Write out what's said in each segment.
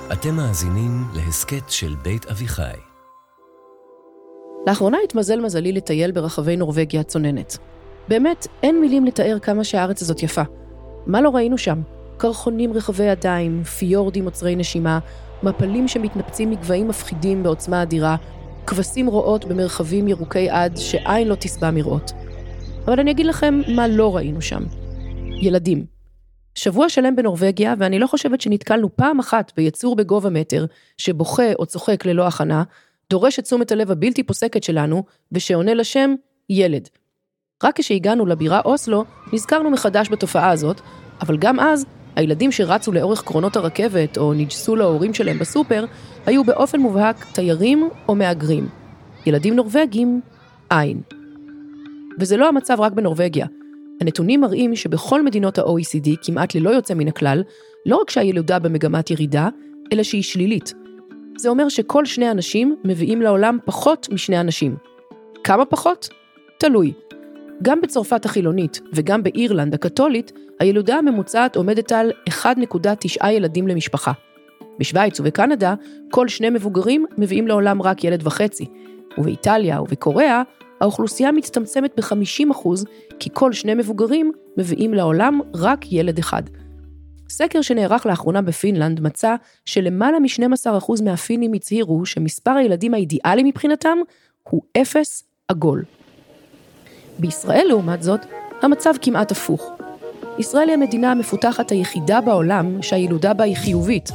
אתם מאזינים להסכת של בית אביחי. לאחרונה התמזל מזלי לטייל ברחבי נורווגיה הצוננת. באמת, אין מילים לתאר כמה שהארץ הזאת יפה. מה לא ראינו שם? קרחונים רחבי ידיים, פיורדים עוצרי נשימה, מפלים שמתנפצים מגבהים מפחידים בעוצמה אדירה, כבשים רואות במרחבים ירוקי עד שעין לא תסבע מראות. אבל אני אגיד לכם מה לא ראינו שם. ילדים. שבוע שלם בנורווגיה, ואני לא חושבת שנתקלנו פעם אחת ביצור בגובה מטר, שבוכה או צוחק ללא הכנה, דורש את תשומת הלב הבלתי פוסקת שלנו, ושעונה לשם ילד. רק כשהגענו לבירה אוסלו, נזכרנו מחדש בתופעה הזאת, אבל גם אז, הילדים שרצו לאורך קרונות הרכבת, או נג'סו להורים שלהם בסופר, היו באופן מובהק תיירים או מאגרים. ילדים נורווגים, אין. וזה לא המצב רק בנורווגיה. הנתונים מראים שבכל מדינות ה-OECD, כמעט ללא יוצא מן הכלל, לא רק שהילודה במגמת ירידה, אלא שהיא שלילית. זה אומר שכל 2 אנשים מביאים לעולם פחות מ2 אנשים. כמה פחות? תלוי. גם בצרפת החילונית וגם באירלנד הקתולית, הילודה הממוצעת עומדת על 1.9 ילדים למשפחה. בשוויץ ובקנדה, כל 2 מבוגרים מביאים לעולם רק ילד וחצי. ובאיטליה ובקוריאה, האוכלוסייה מצטמצמת ב-50%, כי כל 2 מבוגרים מביאים לעולם רק ילד אחד. סקר שנערך לאחרונה בפינלנד מצא שלמעלה מ-12% מהפינים הצהירו שמספר הילדים האידיאלי מבחינתם הוא 0 עגול. בישראל לעומת זאת, המצב כמעט הפוך. ישראל היא המדינה המפותחת היחידה בעולם שהילודה בה היא חיובית.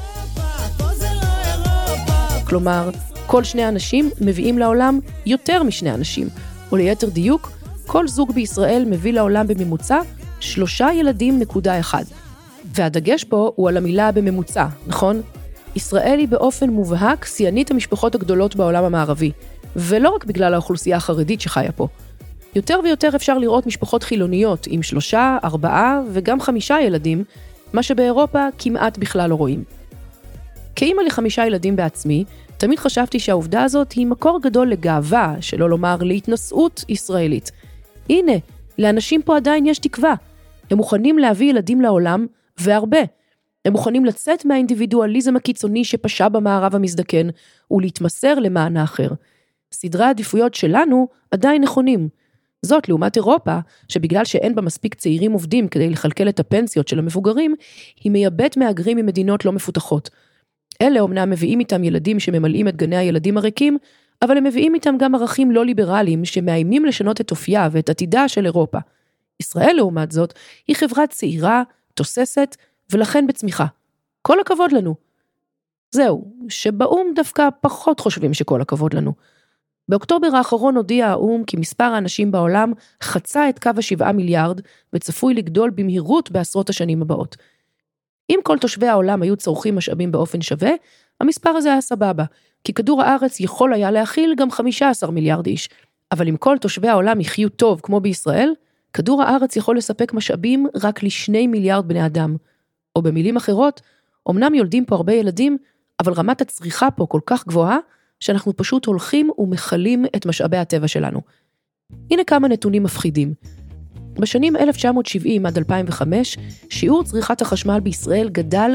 כלומר, כל 2 אנשים מביאים לעולם יותר מ2 אנשים, או ליתר דיוק, כל זוג בישראל מביא לעולם בממוצע 3 ילדים נקודה 1. והדגש פה הוא על המילה בממוצע, נכון? ישראל היא באופן מובהק שיאנית המשפחות הגדולות בעולם המערבי, ולא רק בגלל האוכלוסייה החרדית שחיה פה. יותר ויותר אפשר לראות משפחות חילוניות עם 3, 4 וגם 5 ילדים, מה שבאירופה כמעט בכלל לא רואים. כאימא ל5 ילדים בעצמי, תמיד חשבתי שהעובדה הזאת היא מקור גדול לגאווה, שלא לומר להתנשאות ישראלית. הנה, לאנשים פה עדיין יש תקווה. הם מוכנים להביא ילדים לעולם, והרבה. הם מוכנים לצאת מהאינדיבידואליזם הקיצוני שפשע במערב המזדקן, ולהתמסר למען האחר. סדרי העדיפויות שלנו עדיין נכונים. זאת לעומת אירופה, שבגלל שאין בה מספיק צעירים עובדים כדי לחלקל את הפנסיות של המבוגרים, היא מייבאת מהגרים ממדינות לא מפותחות. אלה אומנם מביאים איתם ילדים שממלאים את גני הילדים הריקים, אבל הם מביאים איתם גם ערכים לא ליברליים שמאיימים לשנות את אופייה ואת עתידה של אירופה. ישראל לעומת זאת היא חברה צעירה, תוססת ולכן בצמיחה. כל הכבוד לנו. זהו, שבאום דווקא פחות חושבים שכל הכבוד לנו. באוקטובר האחרון הודיע האום כי מספר האנשים בעולם חצה את קו 7 מיליארד וצפוי לגדול במהירות בעשרות השנים הבאות. אם כל תושבי העולם היו צורכים משאבים באופן שווה, המספר הזה היה סבבה, כי כדור הארץ יכול היה להכיל גם 15 מיליארד איש, אבל אם כל תושבי העולם יחיו טוב כמו בישראל, כדור הארץ יכול לספק משאבים רק ל2 מיליארד בני אדם. או במילים אחרות, אמנם יולדים פה הרבה ילדים, אבל רמת הצריכה פה כל כך גבוהה, שאנחנו פשוט הולכים ומחלים את משאבי הטבע שלנו. הנה כמה נתונים מפחידים. בשנים 1970 עד 2005, שיעור צריכת החשמל בישראל גדל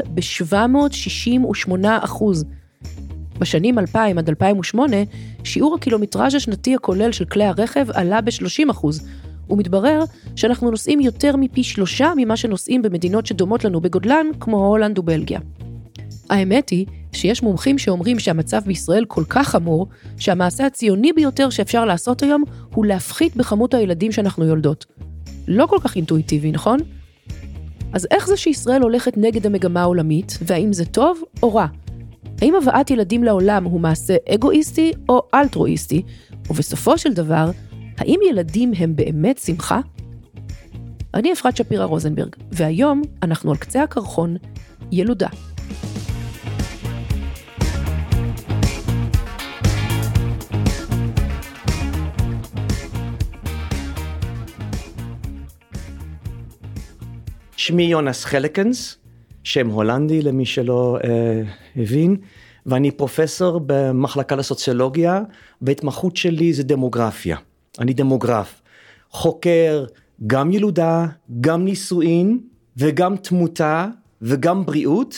ב-768%. בשנים 2000 עד 2008, שיעור הקילומטראז' השנתי הכולל של כלי הרכב עלה ב-30%, ומתברר שאנחנו נוסעים יותר מפי 3 ממה שנוסעים במדינות שדומות לנו בגודלן, כמו הולנד ובלגיה. האמת היא שיש מומחים שאומרים שהמצב בישראל כל כך חמור, שהמעשה הציוני ביותר שאפשר לעשות היום הוא להפחית בכמות הילדים שאנחנו יולדות. לא כל כך אינטואיטיבי, נכון? אז איך זה שישראל הולכת נגד המגמה העולמית, והאם זה טוב או רע? האם הבאת ילדים לעולם הוא מעשה אגואיסטי או אלטרואיסטי? ובסופו של דבר, האם ילדים הם באמת שמחה? אני אפרת שפירא רוזנברג, והיום אנחנו על קצה הקרחון, ילודה. שמי יונס חלקנס, שם הולנדי למי שלא הבין, ואני פרופסור במחלקה לסוציולוגיה, וההתמחות שלי זה דמוגרפיה. אני דמוגרף, חוקר גם ילודה, גם נישואין, וגם תמותה, וגם בריאות,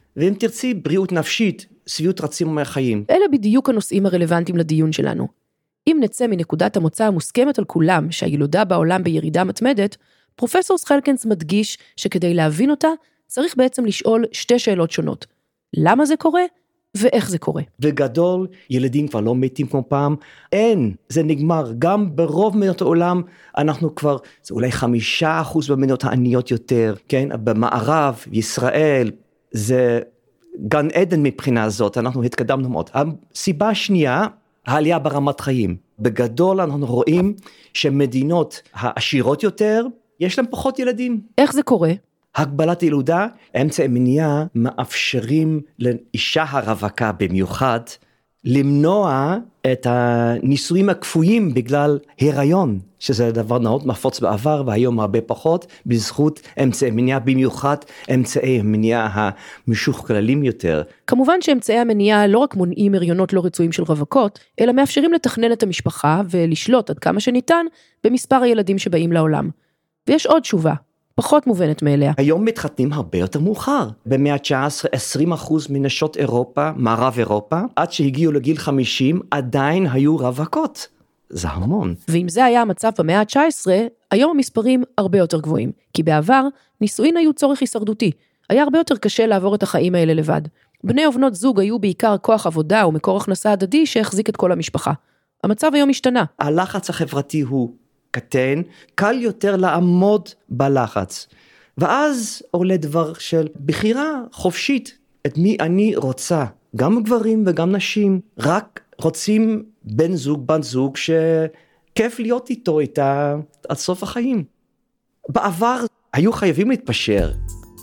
ואם תרצי, בריאות נפשית, שביעות רצון מהחיים. אלה בדיוק הנושאים הרלוונטיים לדיון שלנו. אם נצא מנקודת המוצא המוסכמת על כולם שהילודה בעולם בירידה מתמדת, פרופסור סחלקנס מדגיש שכדי להבין אותה, צריך בעצם לשאול שתי שאלות שונות. למה זה קורה? ואיך זה קורה. וגדול, ילדים כבר לא מתים כמו פעם, אין, זה נגמר, גם ברוב מדינות העולם, אנחנו כבר, זה אולי 5% במדינות העניות יותר, כן, במערב, ישראל, זה גן עדן מבחינה הזאת, אנחנו התקדמנו מאוד. הסיבה השנייה, העלייה ברמת חיים. בגדול אנחנו רואים שמדינות העשירות יותר, יש להם פחות ילדים. איך זה קורה? הגבלת ילודה, אמצעי מניעה מאפשרים לאישה הרווקה במיוחד, למנוע את הנישואים הכפויים בגלל הריון, שזה דבר מאוד נפוץ בעבר והיום הרבה פחות, בזכות אמצעי מניעה, במיוחד אמצעי מניעה המשוכללים יותר. כמובן שאמצעי המניעה לא רק מונעים הריונות לא רצויים של רווקות, אלא מאפשרים לתכנן את המשפחה ולשלוט עד כמה שניתן במספר הילדים שבאים לעולם. ויש עוד תשובה. פחות מובנת מאליה. היום מתחתנים הרבה יותר מאוחר. במאה ה-19, 20% מנשות אירופה, מערב אירופה, עד שהגיעו לגיל 50, עדיין היו רווקות. זה המון. ואם זה היה המצב במאה ה-19, היום המספרים הרבה יותר גבוהים. כי בעבר, נישואין היו צורך הישרדותי. היה הרבה יותר קשה לעבור את החיים האלה לבד. בני ובנות זוג היו בעיקר כוח עבודה או מקור הכנסה הדדי שהחזיק את כל המשפחה. המצב היום השתנה. הלחץ החברתי הוא קטן, קל יותר לעמוד בלחץ. ואז עולה דבר של בחירה חופשית, את מי אני רוצה, גם גברים וגם נשים, רק רוצים בן זוג, בת זוג, שכיף להיות איתה עד סוף החיים. בעבר היו חייבים להתפשר.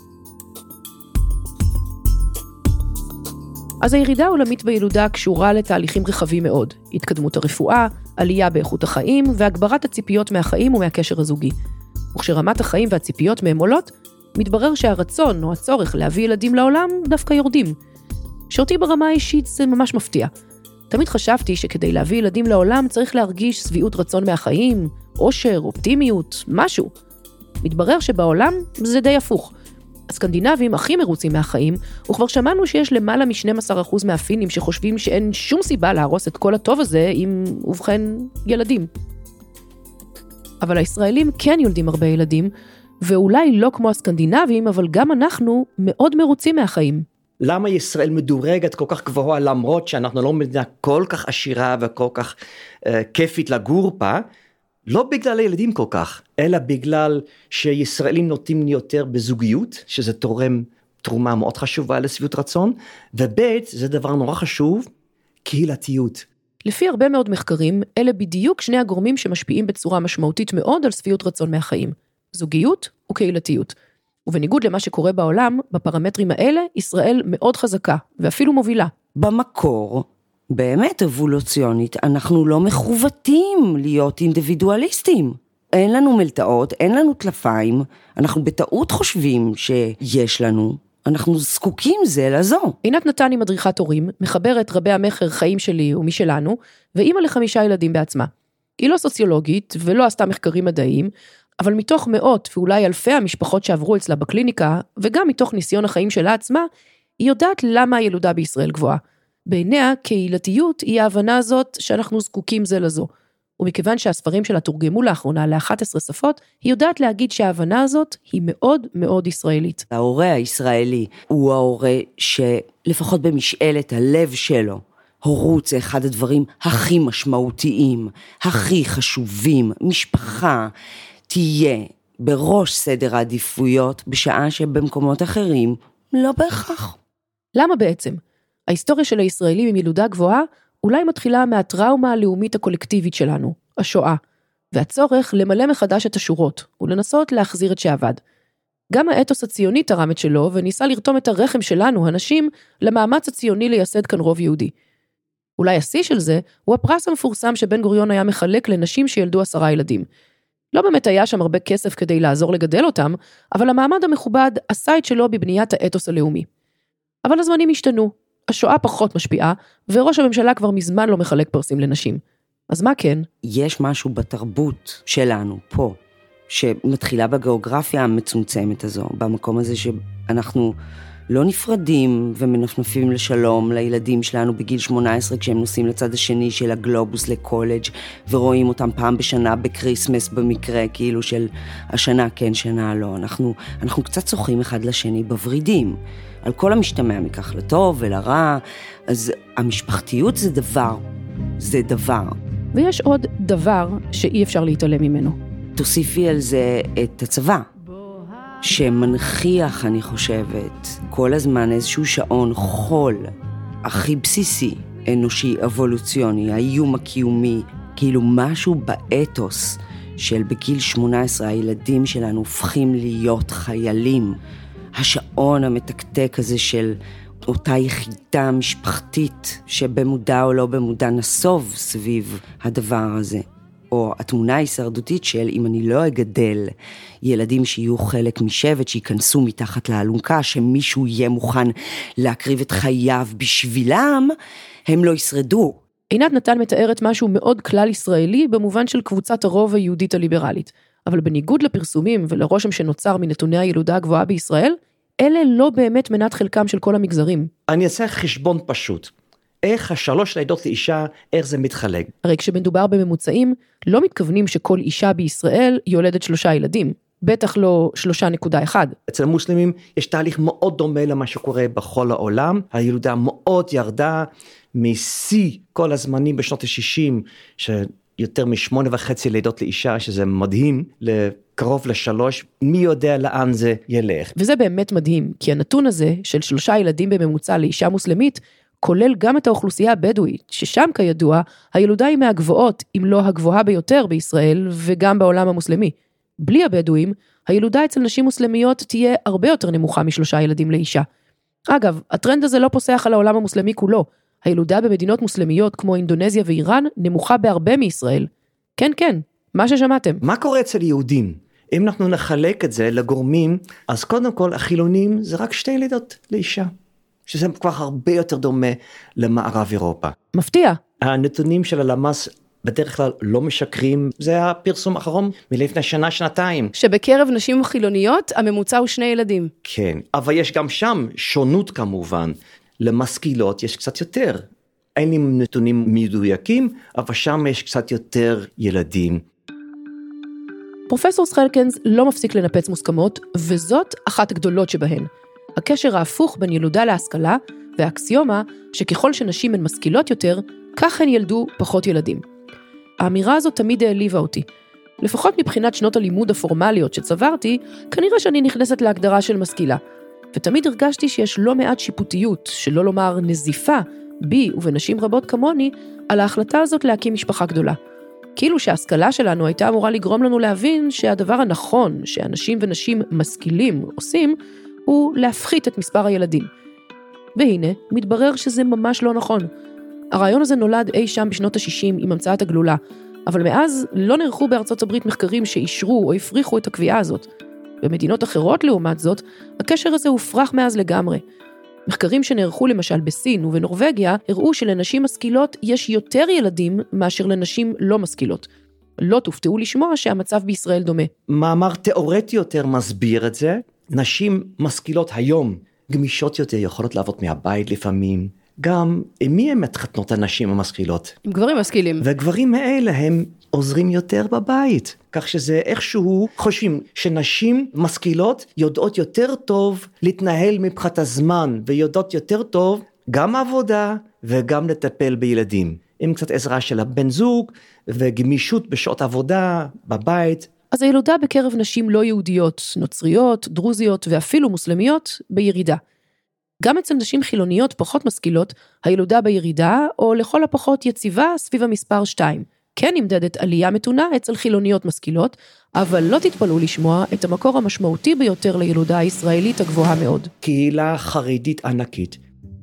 אז הירידה העולמית בילודה קשורה לתהליכים רחבים מאוד, התקדמות הרפואה, עלייה באיכות החיים והגברת הציפיות מהחיים ומהקשר הזוגי. וכשרמת החיים והציפיות מהם עולות, מתברר שהרצון או הצורך להביא ילדים לעולם דווקא יורדים. שאותי ברמה האישית זה ממש מפתיע. תמיד חשבתי שכדי להביא ילדים לעולם צריך להרגיש שביעות רצון מהחיים, אושר, אופטימיות, משהו. מתברר שבעולם זה די הפוך. הסקנדינבים הכי מרוצים מהחיים, וכבר שמענו שיש למעלה מ-12% מהפינים שחושבים שאין שום סיבה להרוס את כל הטוב הזה עם, ובכן, ילדים. אבל הישראלים כן יולדים הרבה ילדים, ואולי לא כמו הסקנדינבים, אבל גם אנחנו מאוד מרוצים מהחיים. למה ישראל מדורגת כל כך גבוהה, למרות שאנחנו לא מדינה כל כך עשירה וכל כך כיפית לגור בה, לא בגלל הילדים כל כך, אלא בגלל שישראלים נוטים יותר בזוגיות, שזה תרומה מאוד חשובה לשביעות רצון, ובית, זה דבר נורא חשוב, קהילתיות. לפי הרבה מאוד מחקרים, אלה בדיוק שני הגורמים שמשפיעים בצורה משמעותית מאוד על שביעות רצון מהחיים, זוגיות וקהילתיות. ובניגוד למה שקורה בעולם, בפרמטרים האלה, ישראל מאוד חזקה, ואפילו מובילה. במקור, באמת אבולוציונית, אנחנו לא מחוותים להיות אינדיבידואליסטים. אין לנו מלטעות, אין לנו טלפיים, אנחנו בטעות חושבים שיש לנו, אנחנו זקוקים זה לזו. עינת נתני מדריכת הורים, מחברת רבי המחר חיים שלי ומשלנו, ואימא ל5 ילדים בעצמה. היא לא סוציולוגית ולא עשתה מחקרים מדעיים, אבל מתוך מאות ואולי אלפי המשפחות שעברו אצלה בקליניקה, וגם מתוך ניסיון החיים שלה עצמה, היא יודעת למה הילודה בישראל גבוהה. בעיניה, קהילתיות היא ההבנה הזאת שאנחנו זקוקים זה לזו. ומכיוון שהספרים שלה תורגמו לאחרונה ל11 שפות, היא יודעת להגיד שההבנה הזאת היא מאוד מאוד ישראלית. ההורה הישראלי הוא ההורה שלפחות במשאלת הלב שלו, הורות זה אחד הדברים הכי משמעותיים, הכי חשובים, משפחה תהיה בראש סדר העדיפויות, בשעה שבמקומות אחרים לא בהכרח. למה בעצם? ההיסטוריה של הישראלים עם ילודה גבוהה, אולי מתחילה מהטראומה הלאומית הקולקטיבית שלנו, השואה, והצורך למלא מחדש את השורות, ולנסות להחזיר את שעבד. גם האתוס הציוני תרם את שלו, וניסה לרתום את הרחם שלנו, הנשים, למאמץ הציוני לייסד כאן רוב יהודי. אולי השיא של זה, הוא הפרס המפורסם שבן גוריון היה מחלק לנשים שילדו 10 ילדים. לא באמת היה שם הרבה כסף כדי לעזור לגדל אותם, אבל המעמד המכובד עשה את שלו בבניית האתוס הלאומי. אבל הזמנים השתנו, השואה פחות משפיעה, וראש הממשלה כבר מזמן לא מחלק פרסים לנשים. אז מה כן? יש משהו בתרבות שלנו פה, שמתחילה בגיאוגרפיה המצומצמת הזו, במקום הזה שאנחנו לא נפרדים ומנפנפים לשלום לילדים שלנו בגיל 18 כשהם נוסעים לצד השני של הגלובוס לקולג' ורואים אותם פעם בשנה בקריסמס במקרה, כאילו של השנה כן, שנה לא. אנחנו קצת צוחים אחד לשני בוורידים, על כל המשתמע מכך, לטוב ולרע. אז המשפחתיות זה דבר. ויש עוד דבר שאי אפשר להתעלם ממנו. תוסיפי על זה את הצבא, שמנחיח, אני חושבת, כל הזמן איזשהו שעון חול, הכי בסיסי, אנושי, אבולוציוני, האיום הקיומי, כאילו משהו באתוס של בגיל 18 הילדים שלנו הופכים להיות חיילים. השעון המתקתק הזה של אותה יחידה משפחתית שבמודע או לא במודע נסוב סביב הדבר הזה. או התמונה ההישרדותית של אם אני לא אגדל ילדים שיהיו חלק משבט, שיכנסו מתחת לאלונקה, שמישהו יהיה מוכן להקריב את חייו בשבילם, הם לא ישרדו. עינת נתן מתארת משהו מאוד כלל ישראלי במובן של קבוצת הרוב היהודית הליברלית. אבל בניגוד לפרסומים ולרושם שנוצר מנתוני הילודה הגבוהה בישראל, אלה לא באמת מנת חלקם של כל המגזרים. אני אעשה חשבון פשוט. איך 3 לידות לאישה, איך זה מתחלק? הרי כשמדובר בממוצעים, לא מתכוונים שכל אישה בישראל יולדת 3 ילדים. בטח לא 3.1. אצל המוסלמים יש תהליך מאוד דומה למה שקורה בכל העולם. הילודה מאוד ירדה משיא כל הזמנים בשנות ה-60, שיותר מ8.5 לידות לאישה, שזה מדהים, לקרוב ל3, מי יודע לאן זה ילך. וזה באמת מדהים, כי הנתון הזה של 3 ילדים בממוצע לאישה מוסלמית, כולל גם את האוכלוסייה הבדואית, ששם כידוע, הילודה היא מהגבוהות, אם לא הגבוהה ביותר בישראל, וגם בעולם המוסלמי. בלי הבדואים, הילודה אצל נשים מוסלמיות תהיה הרבה יותר נמוכה מ3 ילדים לאישה. אגב, הטרנד הזה לא פוסח על העולם המוסלמי כולו. הילודה במדינות מוסלמיות כמו אינדונזיה ואיראן נמוכה בהרבה מישראל. כן, כן, מה ששמעתם. מה קורה אצל יהודים? אם אנחנו נחלק את זה לגורמים, אז קודם כל החילונים זה רק 2 לידות לאישה. שזה כבר הרבה יותר דומה למערב אירופה. מפתיע. הנתונים של הלמ"ס בדרך כלל לא משקרים, זה הפרסום האחרון מלפני שנה-שנתיים. שבקרב נשים חילוניות הממוצע הוא 2 ילדים. כן, אבל יש גם שם שונות כמובן, למשכילות יש קצת יותר. אין לי נתונים מדויקים, אבל שם יש קצת יותר ילדים. פרופסור סחלקנס לא מפסיק לנפץ מוסכמות, וזאת אחת הגדולות שבהן. הקשר ההפוך בין ילודה להשכלה, והאקסיומה שככל שנשים הן משכילות יותר, כך הן ילדו פחות ילדים. האמירה הזאת תמיד העליבה אותי. לפחות מבחינת שנות הלימוד הפורמליות שצברתי, כנראה שאני נכנסת להגדרה של משכילה. ותמיד הרגשתי שיש לא מעט שיפוטיות, שלא לומר נזיפה, בי ובנשים רבות כמוני, על ההחלטה הזאת להקים משפחה גדולה. כאילו שההשכלה שלנו הייתה אמורה לגרום לנו להבין שהדבר הנכון שאנשים ונשים משכילים עושים, הוא להפחית את מספר הילדים. והנה, מתברר שזה ממש לא נכון. הרעיון הזה נולד אי שם בשנות ה-60 עם המצאת הגלולה, אבל מאז לא נערכו בארצות הברית מחקרים שאישרו או הפריחו את הקביעה הזאת. במדינות אחרות לעומת זאת, הקשר הזה הופרח מאז לגמרי. מחקרים שנערכו למשל בסין ובנורווגיה, הראו שלנשים משכילות יש יותר ילדים מאשר לנשים לא משכילות. לא תופתעו לשמוע שהמצב בישראל דומה. מאמר תיאורטי יותר מסביר את זה. נשים משכילות היום, גמישות יותר, יכולות לעבוד מהבית לפעמים. גם מי הם מתחתנות הנשים המשכילות? עם גברים משכילים. וגברים האלה הם עוזרים יותר בבית. כך שזה איכשהו חושבים שנשים משכילות יודעות יותר טוב להתנהל מבחינת הזמן, ויודעות יותר טוב גם עבודה וגם לטפל בילדים. עם קצת עזרה של הבן זוג וגמישות בשעות עבודה בבית. אז הילודה בקרב נשים לא יהודיות, נוצריות, דרוזיות ואפילו מוסלמיות בירידה. גם אצל נשים חילוניות פחות משכילות, הילודה בירידה, או לכל הפחות יציבה סביב המספר 2. כן נמדדת עלייה מתונה אצל חילוניות משכילות, אבל לא תתפלאו לשמוע את המקור המשמעותי ביותר לילודה הישראלית הגבוהה מאוד. קהילה חרדית ענקית.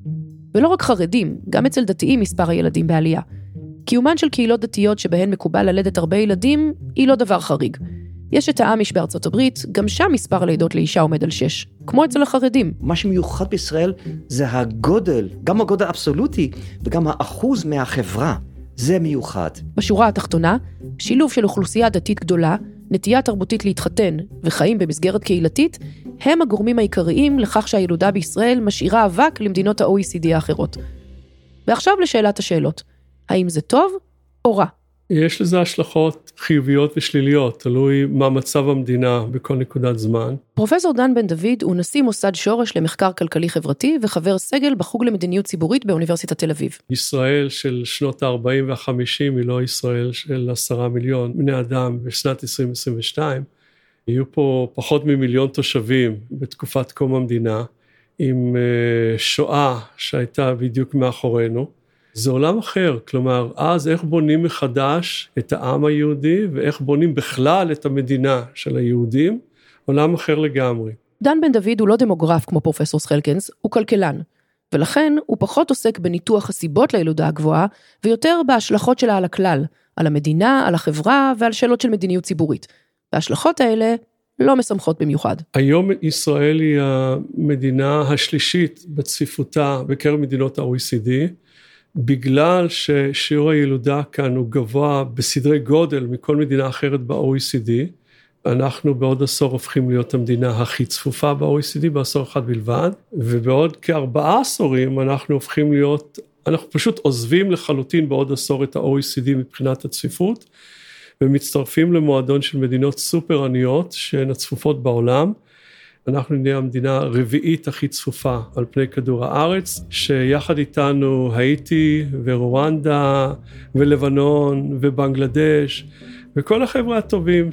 ולא רק חרדים, גם אצל דתיים מספר הילדים בעלייה. קיומן של קהילות דתיות שבהן מקובל ללדת הרבה ילדים, היא לא דבר חריג. יש את האמיש בארצות הברית, גם שם מספר הלידות לאישה עומד על 6, כמו אצל החרדים. מה שמיוחד בישראל זה הגודל, גם הגודל האבסולוטי, וגם האחוז מהחברה. זה מיוחד. בשורה התחתונה, שילוב של אוכלוסייה דתית גדולה, נטייה תרבותית להתחתן וחיים במסגרת קהילתית, הם הגורמים העיקריים לכך שהילודה בישראל משאירה אבק למדינות ה-OECD האחרות. ועכשיו לשאלת השאלות. האם זה טוב או רע? יש לזה השלכות חיוביות ושליליות, תלוי מה מצב המדינה בכל נקודת זמן. פרופסור דן בן דוד הוא נשיא מוסד שורש למחקר כלכלי חברתי וחבר סגל בחוג למדיניות ציבורית באוניברסיטת תל אביב. ישראל של שנות ה-40 וה-50 היא לא ישראל של 10 מיליון בני אדם בשנת 2022. יהיו פה פחות ממיליון תושבים בתקופת קום המדינה, עם שואה שהייתה בדיוק מאחורינו. זה עולם אחר, כלומר, אז איך בונים מחדש את העם היהודי, ואיך בונים בכלל את המדינה של היהודים, עולם אחר לגמרי. דן בן דוד הוא לא דמוגרף כמו פרופסור סחלקנס, הוא כלכלן, ולכן הוא פחות עוסק בניתוח הסיבות לילודה הגבוהה, ויותר בהשלכות שלה על הכלל, על המדינה, על החברה, ועל שאלות של מדיניות ציבורית. וההשלכות האלה לא משמחות במיוחד. היום ישראל היא המדינה השלישית בצפיפותה בקרב מדינות ה-OECD, בגלל ששיעור הילודה כאן הוא גבוה בסדרי גודל מכל מדינה אחרת ב-OECD, אנחנו בעוד עשור הופכים להיות המדינה הכי צפופה ב-OECD, בעשור אחד בלבד, ובעוד כ4 עשורים אנחנו הופכים להיות, אנחנו פשוט עוזבים לחלוטין בעוד עשור את ה-OECD מבחינת הצפיפות, ומצטרפים למועדון של מדינות סופר עניות שהן הצפופות בעולם, אנחנו נהיה המדינה הרביעית הכי צפופה על פני כדור הארץ, שיחד איתנו הייטי ורואנדה ולבנון ובנגלדש, וכל החבר'ה הטובים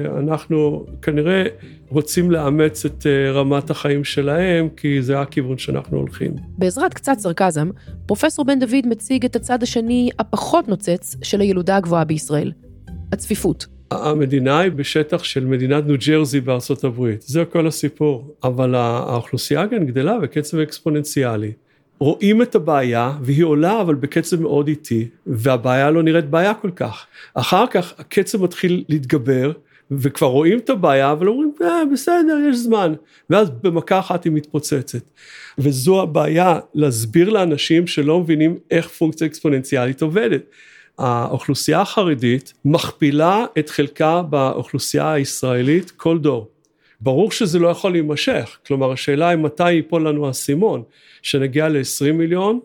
שאנחנו כנראה רוצים לאמץ את רמת החיים שלהם, כי זה הכיוון שאנחנו הולכים. בעזרת קצת סרקזם, פרופסור בן דוד מציג את הצד השני הפחות נוצץ של הילודה הגבוהה בישראל, הצפיפות. המדינה היא בשטח של מדינת ניו ג'רזי בארצות הברית, זה כל הסיפור, אבל האוכלוסייה כאן גדלה בקצב אקספוננציאלי. רואים את הבעיה והיא עולה אבל בקצב מאוד איטי, והבעיה לא נראית בעיה כל כך. אחר כך הקצב מתחיל להתגבר, וכבר רואים את הבעיה, אבל אומרים, בסדר, יש זמן, ואז במכה אחת היא מתפוצצת. וזו הבעיה, להסביר לאנשים שלא מבינים איך פונקציה אקספוננציאלית עובדת. האוכלוסייה החרדית מכפילה את חלקה באוכלוסייה הישראלית כל דור. ברור שזה לא יכול להימשך, כלומר השאלה היא מתי ייפול לנו הסימון, שנגיע ל-20 מיליון,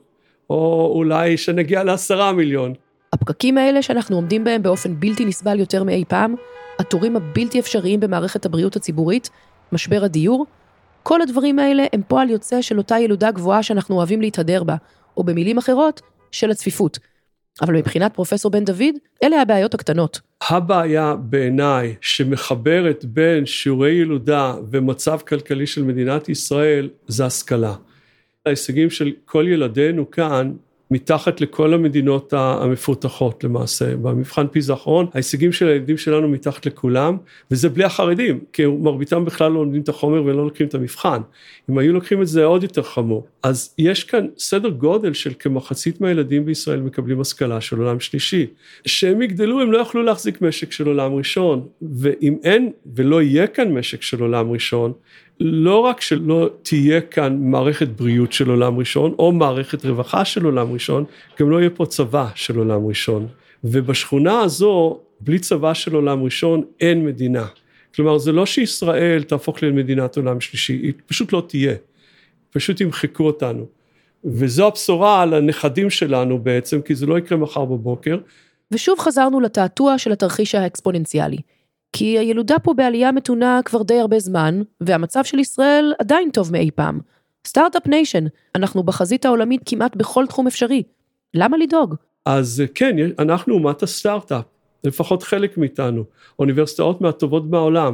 או אולי שנגיע ל10 מיליון. הפקקים האלה שאנחנו עומדים בהם באופן בלתי נסבל יותר מאי פעם, התורים הבלתי אפשריים במערכת הבריאות הציבורית, משבר הדיור, כל הדברים האלה הם פועל יוצא של אותה ילודה גבוהה שאנחנו אוהבים להתהדר בה, או במילים אחרות, של הצפיפות. אבל מבחינת פרופסור בן דוד, אלה הבעיות הקטנות. הבעיה בעיניי שמחברת בין שיעורי ילודה ומצב כלכלי של מדינת ישראל, זה השכלה. ההישגים של כל ילדינו כאן, מתחת לכל המדינות המפותחות למעשה. במבחן פיזה האחרון, ההישגים של הילדים שלנו מתחת לכולם, וזה בלי החרדים, כי מרביתם בכלל לא לומדים את החומר ולא לוקחים את המבחן. אם היו לוקחים את זה עוד יותר חמור. אז יש כאן סדר גודל של כמחצית מהילדים בישראל מקבלים השכלה של עולם שלישי. שהם יגדלו, הם לא יכלו להחזיק משק של עולם ראשון, ואם אין ולא יהיה כאן משק של עולם ראשון, לא רק שלא תהיה כאן מערכת בריאות של עולם ראשון, או מערכת רווחה של עולם ראשון, גם לא יהיה פה צבא של עולם ראשון. ובשכונה הזו, בלי צבא של עולם ראשון, אין מדינה. כלומר, זה לא שישראל תהפוך למדינת עולם שלישי, היא פשוט לא תהיה. פשוט ימחקו אותנו. וזו הבשורה על הנכדים שלנו בעצם, כי זה לא יקרה מחר בבוקר. ושוב חזרנו לתעתוע של התרחיש האקספוננציאלי. כי הילודה פה בעלייה מתונה כבר די הרבה זמן, והמצב של ישראל עדיין טוב מאי פעם. סטארט-אפ ניישן, אנחנו בחזית העולמית כמעט בכל תחום אפשרי. למה לדאוג? אז כן, אנחנו אומת הסטארט-אפ, לפחות חלק מאיתנו, אוניברסיטאות מהטובות בעולם.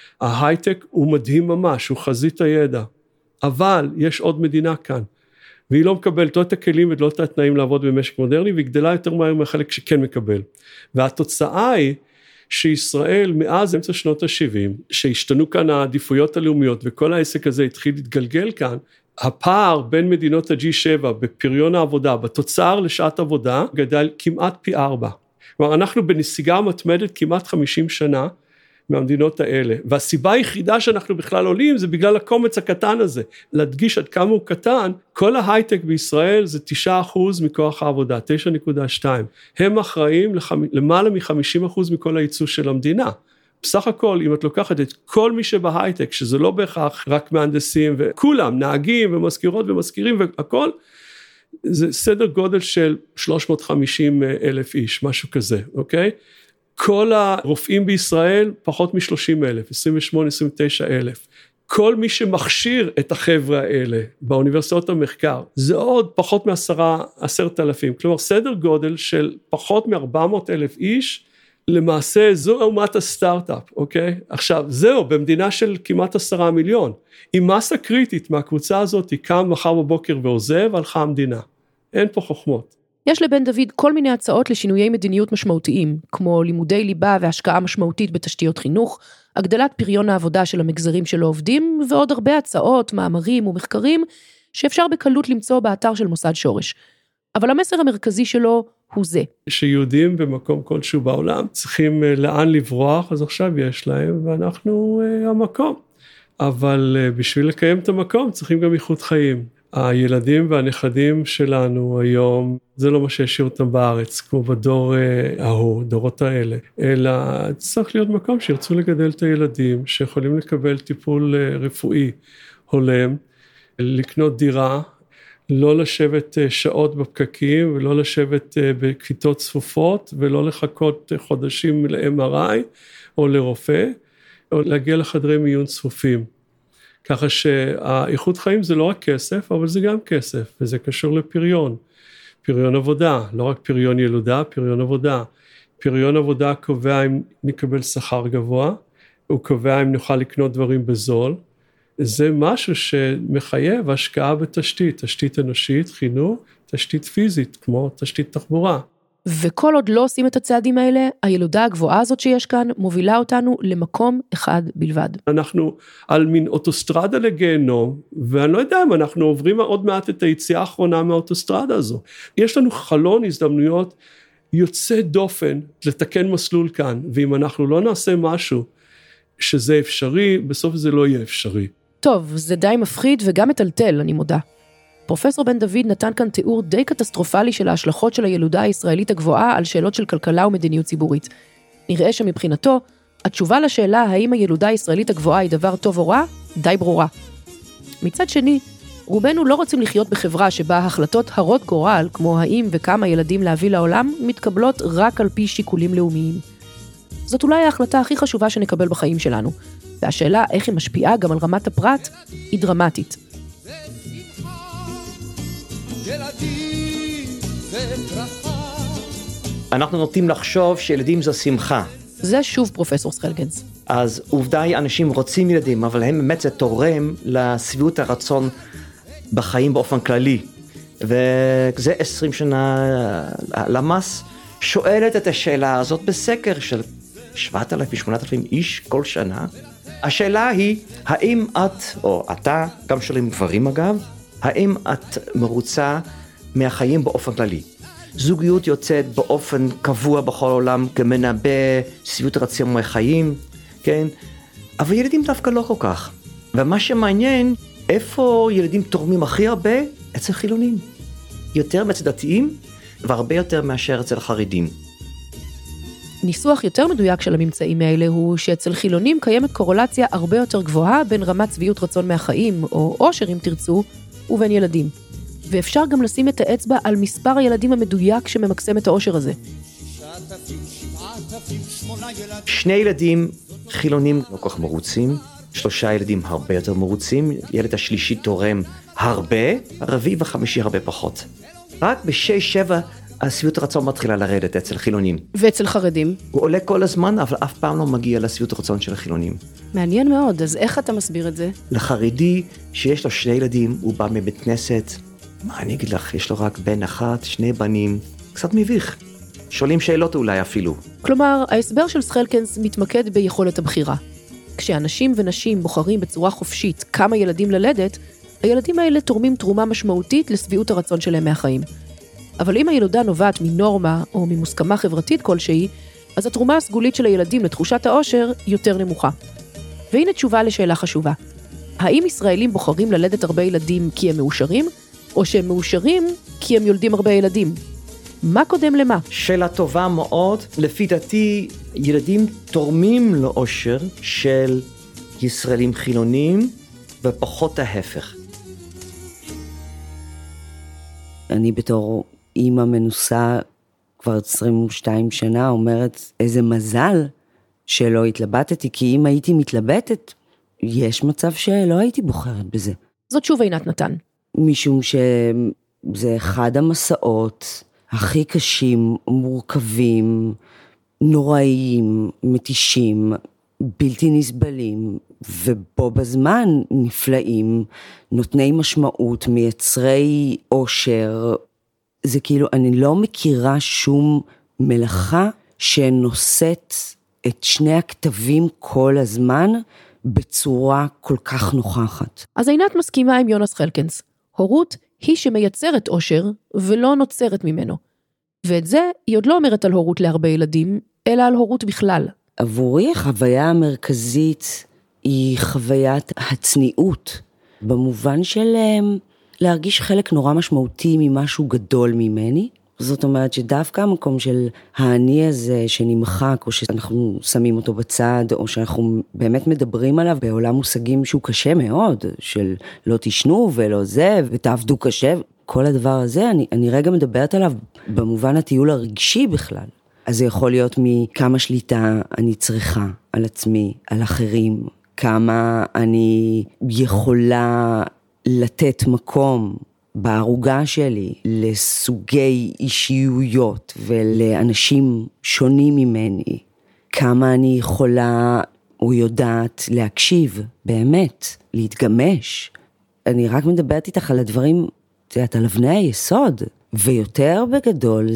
ההייטק הוא מדהים ממש, הוא חזית הידע. אבל יש עוד מדינה כאן, והיא לא מקבלת לא את הכלים ולא את התנאים לעבוד במשק מודרני, והיא גדלה יותר מהר מהחלק שכן מקבל. והתוצאה היא, שישראל מאז אמצע שנות ה-70, שהשתנו כאן העדיפויות הלאומיות, וכל העסק הזה התחיל להתגלגל כאן, הפער בין מדינות ה-G7 בפריון העבודה, בתוצר לשעת עבודה, גדל כמעט פי 4. כלומר, אנחנו בנסיגה מתמדת כמעט 50 שנה מהמדינות האלה, והסיבה היחידה שאנחנו בכלל עולים, זה בגלל הקומץ הקטן הזה. להדגיש עד כמה הוא קטן, כל ההייטק בישראל זה 9% מכוח העבודה, 9.2. הם אחראים למעלה מ-50% מכל הייצוא של המדינה. בסך הכל, אם את לוקחת את כל מי שבהייטק, שזה לא בהכרח רק מהנדסים, וכולם, נהגים ומזכירות ומזכירים והכל, זה סדר גודל של 350,000 איש, משהו כזה, אוקיי? כל הרופאים בישראל, פחות מ-30,000, 28,000-29,000. כל מי שמכשיר את החבר'ה האלה באוניברסיטאות המחקר, זה עוד פחות מ10,000, כלומר סדר גודל של פחות מ-400,000 איש, למעשה זו אומת הסטארט-אפ, אוקיי? עכשיו זהו, במדינה של כמעט 10 מיליון, עם מסה קריטית מהקבוצה הזאת, היא קם מחר בבוקר ועוזב, הלכה המדינה. אין פה חוכמות. יש לבן דוד כל מיני הצעות לשינויי מדיניות משמעותיים, כמו לימודי ליבה והשקעה משמעותית בתשתיות חינוך, הגדלת פריון העבודה של המגזרים שלא עובדים, ועוד הרבה הצעות, מאמרים ומחקרים, שאפשר בקלות למצוא באתר של מוסד שורש. אבל המסר המרכזי שלו הוא זה. שיהודים במקום כלשהו בעולם צריכים לאן לברוח, אז עכשיו יש להם, ואנחנו המקום. אבל בשביל לקיים את המקום צריכים גם איכות חיים. הילדים והנכדים שלנו היום, זה לא מה שהשאיר אותם בארץ, כמו בדור ההוא, דורות האלה, אלא צריך להיות מקום שירצו לגדל את הילדים, שיכולים לקבל טיפול רפואי הולם, לקנות דירה, לא לשבת שעות בפקקים, ולא לשבת בכיתות צפופות, ולא לחכות חודשים ל-MRI או לרופא, או להגיע לחדרי מיון צפופים. ככה שהאיכות חיים זה לא רק כסף, אבל זה גם כסף, וזה קשור לפריון. פריון עבודה, לא רק פריון ילודה, פריון עבודה. פריון עבודה קובע אם נקבל שכר גבוה, הוא קובע אם נוכל לקנות דברים בזול. זה משהו שמחייב השקעה בתשתית, תשתית אנושית, חינוך, תשתית פיזית, כמו תשתית תחבורה. וכל עוד לא עושים את הצעדים האלה, הילודה הגבוהה הזאת שיש כאן מובילה אותנו למקום אחד בלבד. אנחנו על מין אוטוסטרדה לגיהנום, ואני לא יודע אם אנחנו עוברים עוד מעט את היציאה האחרונה מהאוטוסטרדה הזו. יש לנו חלון הזדמנויות יוצא דופן לתקן מסלול כאן, ואם אנחנו לא נעשה משהו שזה אפשרי, בסוף זה לא יהיה אפשרי. טוב, זה די מפחיד וגם מטלטל, אני מודה. פרופסור בן דוד נתן כאן תיאור די קטסטרופלי של ההשלכות של הילודה הישראלית הגבוהה על שאלות של כלכלה ומדיניות ציבורית. נראה שמבחינתו, התשובה לשאלה האם הילודה הישראלית הגבוהה היא דבר טוב או רע, די ברורה. מצד שני, רובנו לא רוצים לחיות בחברה שבה החלטות הרות גורל, כמו האם וכמה ילדים להביא לעולם, מתקבלות רק על פי שיקולים לאומיים. זאת אולי ההחלטה הכי חשובה שנקבל בחיים שלנו, והשאלה איך היא משפיעה גם על רמת הפרט, היא דרמטית. אנחנו נוטים לחשוב שילדים זו שמחה. זה שוב פרופסור סחלגנס. אז עובדה היא, אנשים רוצים ילדים, אבל הם באמת זה תורם לשביעות הרצון בחיים באופן כללי. וזה 20 שנה למ"ס שואלת את השאלה הזאת בסקר של 7,000-8,000 איש כל שנה. השאלה היא, האם את או אתה, גם שואלים גברים אגב, האם את מרוצה מהחיים באופן כללי? זוגיות יוצאת באופן קבוע בכל העולם כמנבא שביעות רצון מהחיים, כן? אבל ילדים דווקא לא כל כך. ומה שמעניין, איפה ילדים תורמים הכי הרבה? אצל חילונים. יותר מאצל דתיים, והרבה יותר מאשר אצל חרדים. ניסוח יותר מדויק של הממצאים האלה הוא שאצל חילונים קיימת קורולציה הרבה יותר גבוהה בין רמת שביעות רצון מהחיים, או עושר אם תרצו, ובין ילדים. ואפשר גם לשים את האצבע על מספר הילדים המדויק שממקסם את העושר הזה. 2 ילדים חילונים לא כל כך מרוצים, 3 ילדים הרבה יותר מרוצים, ילד השלישי תורם הרבה, הרביעי והחמישי הרבה פחות. רק ב6-7 השביעות הרצון מתחילה לרדת אצל חילונים. ואצל חרדים? הוא עולה כל הזמן, אבל אף פעם לא מגיע לשביעות הרצון של החילונים. מעניין מאוד, אז איך אתה מסביר את זה? לחרדי שיש לו 2 ילדים, הוא בא מבית כנסת, מה אני אגיד לך, יש לו רק בן אחד, 2 בנים, קצת מביך. שואלים שאלות אולי אפילו. כלומר, ההסבר של סחלגנס מתמקד ביכולת הבחירה. כשאנשים ונשים בוחרים בצורה חופשית כמה ילדים ללדת, הילדים האלה תורמים תרומה משמעותית לשביעות הרצון שלהם מהחיים. אבל אם הילודה נובעת מנורמה או ממוסכמה חברתית כלשהי, אז התרומה הסגולית של הילדים לתחושת העושר יותר נמוכה. והנה תשובה לשאלה חשובה. האם ישראלים בוחרים ללדת הרבה ילדים כי הם מאושרים, או שהם מאושרים כי הם יולדים הרבה ילדים? מה קודם למה? שאלה טובה מאוד. לפי דעתי, ילדים תורמים לאושר של ישראלים חילונים, ופחות ההפך. אני בתור אימא מנוסה כבר 22 שנה אומרת איזה מזל שלא התלבטתי, כי אם הייתי מתלבטת, יש מצב שלא הייתי בוחרת בזה. זאת שוב עינת נתן. משום שזה אחד המסעות הכי קשים, מורכבים, נוראיים, מתישים, בלתי נסבלים, ובו בזמן נפלאים, נותני משמעות, מייצרי אושר. זה כאילו, אני לא מכירה שום מלאכה שנושאת את שני הכתבים כל הזמן בצורה כל כך נוכחת. אז עינת מסכימה עם יונס חלקנס. הורות היא שמייצרת אושר ולא נוצרת ממנו. ואת זה היא עוד לא אומרת על הורות להרבה ילדים, אלא על הורות בכלל. עבורי החוויה המרכזית היא חוויית הצניעות, במובן של להרגיש חלק נורא משמעותי ממשהו גדול ממני. זאת אומרת שדווקא המקום של האני הזה שנמחק, או שאנחנו שמים אותו בצד, או שאנחנו באמת מדברים עליו בעולם מושגים שהוא קשה מאוד, של לא תשנו ולא זה, ותעבדו קשה, כל הדבר הזה, אני רגע מדברת עליו במובן הטיול הרגשי בכלל. אז זה יכול להיות מכמה שליטה אני צריכה על עצמי, על אחרים, כמה אני יכולה לתת מקום בערוגה שלי לסוגי אישיויות ולאנשים שונים ממני, כמה אני יכולה או יודעת להקשיב, באמת, להתגמש. אני רק מדברת איתך על הדברים, על אבני היסוד, ויותר בגדול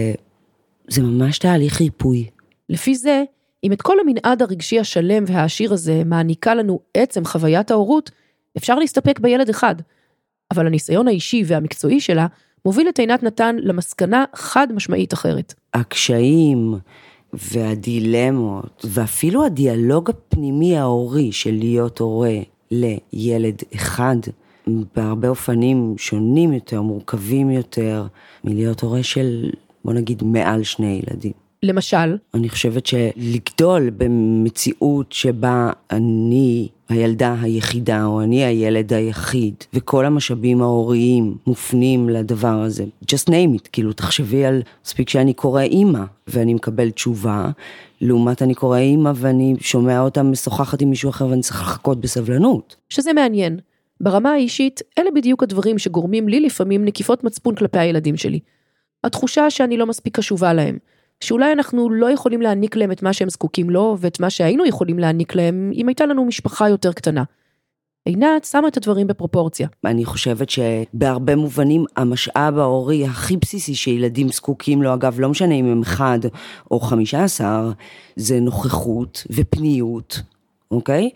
זה ממש תהליך ריפוי. לפי זה, אם את כל המנעד הרגשי השלם והעשיר הזה מעניקה לנו עצם חוויית ההורות, אפשר להסתפק בילד אחד. אבל הניסיון האישי והמקצועי שלה מוביל את עינת נתן למסקנה חד משמעית אחרת. הקשיים והדילמות, ואפילו הדיאלוג הפנימי ההורי של להיות הורה לילד אחד, בהרבה אופנים שונים יותר, מורכבים יותר, מלהיות הורה של, בוא נגיד, מעל 2 ילדים. למשל? אני חושבת שלגדול במציאות שבה אני הילדה היחידה, או אני הילד היחיד, וכל המשאבים ההוריים מופנים לדבר הזה. Just name it, כאילו תחשבי על, מספיק שאני קורא אימא, ואני מקבל תשובה, לעומת אני קורא אימא, ואני שומע אותה משוחחת עם מישהו אחר, ואני צריך לחכות בסבלנות. שזה מעניין. ברמה האישית, אלה בדיוק הדברים שגורמים לי לפעמים נקיפות מצפון כלפי הילדים שלי. התחושה שאני לא מספיק קשובה להם. שאולי אנחנו לא יכולים להעניק להם את מה שהם זקוקים לו, ואת מה שהיינו יכולים להעניק להם, אם הייתה לנו משפחה יותר קטנה. עינת שמה את הדברים בפרופורציה. אני חושבת שבהרבה מובנים, המשאב ההורי הכי בסיסי שילדים זקוקים לו, אגב, לא משנה אם הם 1 או 15, זה נוכחות ופניות, אוקיי?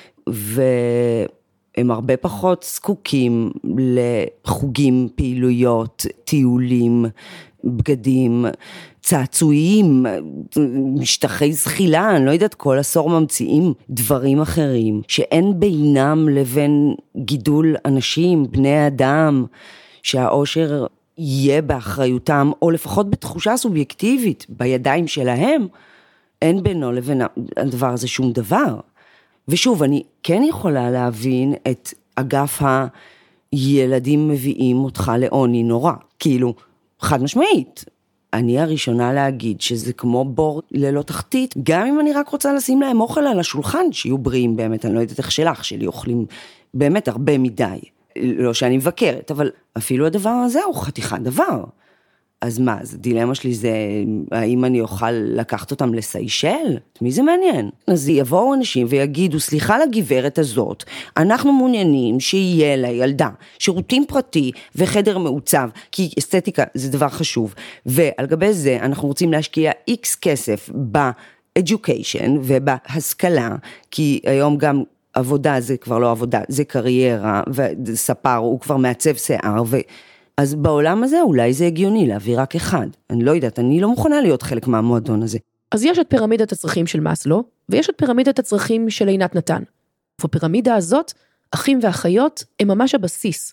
הם הרבה פחות זקוקים לחוגים, פעילויות, טיולים, בגדים, צעצועים, משטחי זחילה, אני לא יודעת, כל עשור ממציאים דברים אחרים, שאין בינם לבין גידול אנשים, בני אדם, שהאושר יהיה באחריותם, או לפחות בתחושה סובייקטיבית, בידיים שלהם, אין בינו לבין הדבר הזה שום דבר. ושוב, אני כן יכולה להבין את אגף הילדים מביאים אותך לעוני נורא, כאילו, חד משמעית. אני הראשונה להגיד שזה כמו בור ללא תחתית, גם אם אני רק רוצה לשים להם אוכל על השולחן, שיהיו בריאים באמת, אני לא יודעת איך שלך שלי, אוכלים באמת הרבה מדי. לא שאני מבקרת, אבל אפילו הדבר הזה הוא חתיכת דבר. אז מה, אז הדילמה שלי זה, האם אני אוכל לקחת אותם לסיישל? מי זה מעניין? אז יבואו אנשים ויגידו, סליחה לגברת הזאת, אנחנו מעוניינים שיהיה לילדה שירותים פרטי וחדר מעוצב, כי אסתטיקה זה דבר חשוב, ועל גבי זה אנחנו רוצים להשקיע X כסף ב-education ובהשכלה, כי היום גם עבודה זה כבר לא עבודה, זה קריירה, וספר הוא כבר מעצב שיער, אז בעולם הזה אולי זה הגיוני להביא רק אחד. אני לא יודעת, אני לא מוכנה להיות חלק מהמועדון הזה. אז יש את פירמידת הצרכים של מאסלו, ויש את פירמידת הצרכים של עינת נתן. ובפירמידה הזאת, אחים ואחיות הם ממש הבסיס.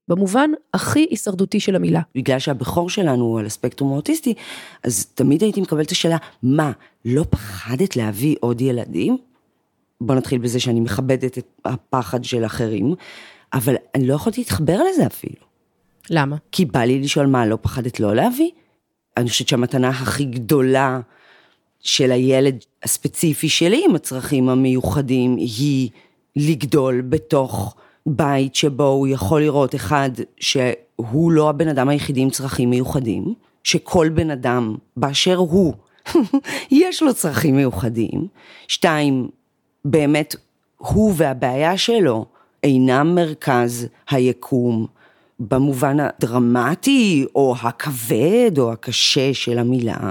במובן הכי הישרדותי של המילה. בגלל שהבכור שלנו הוא על הספקטרום האוטיסטי, אז תמיד הייתי מקבלת את השאלה, מה, לא פחדת להביא עוד ילדים? בוא נתחיל בזה שאני מכבדת את הפחד של אחרים, אבל אני לא יכולתי להתחבר לזה אפילו. למה? כי בא לי לשאול מה, לא פחדת לא להביא? אני חושבת שהמתנה הכי גדולה של הילד הספציפי שלי עם הצרכים המיוחדים, היא לגדול בתוך בית שבו הוא יכול לראות אחד שהוא לא הבן אדם היחידי עם צרכים מיוחדים, שכל בן אדם באשר הוא, יש לו צרכים מיוחדים. 2, באמת הוא והבעיה שלו אינם מרכז היקום, במובן הדרמטי או הכבד או הקשה של המילה.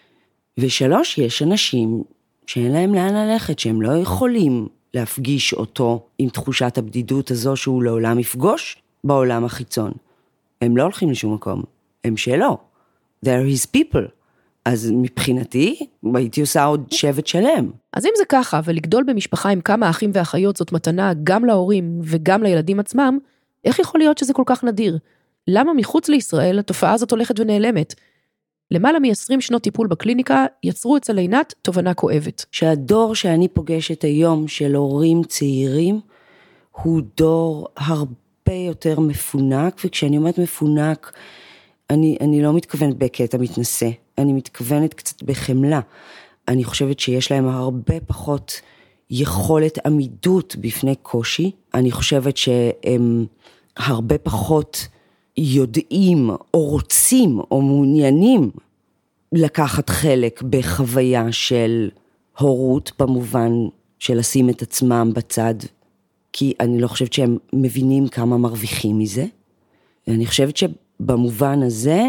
3, יש אנשים שאין להם לאן ללכת, שהם לא יכולים להפגיש אותו עם תחושת הבדידות הזו שהוא לעולם יפגוש בעולם החיצון. הם לא הולכים לשום מקום, הם שלו. They're his people. אז מבחינתי, הייתי עושה עוד שבט שלם. אז אם זה ככה, ולגדול במשפחה עם כמה אחים ואחיות זאת מתנה גם להורים וגם לילדים עצמם, איך יכול להיות שזה כל כך נדיר? למה מחוץ לישראל התופעה הזאת הולכת ונעלמת? למעלה מ-20 שנות טיפול בקליניקה יצרו אצל עינת תובנה כואבת. שהדור שאני פוגשת היום של הורים צעירים, הוא דור הרבה יותר מפונק, וכשאני אומרת מפונק, אני לא מתכוונת בקטע מתנשא, אני מתכוונת קצת בחמלה. אני חושבת שיש להם הרבה פחות יכולת עמידות בפני קושי, אני חושבת שהם הרבה פחות יודעים או רוצים או מעוניינים לקחת חלק בחוויה של הורות, במובן של לשים את עצמם בצד, כי אני לא חושבת שהם מבינים כמה מרוויחים מזה. אני חושבת שבמובן הזה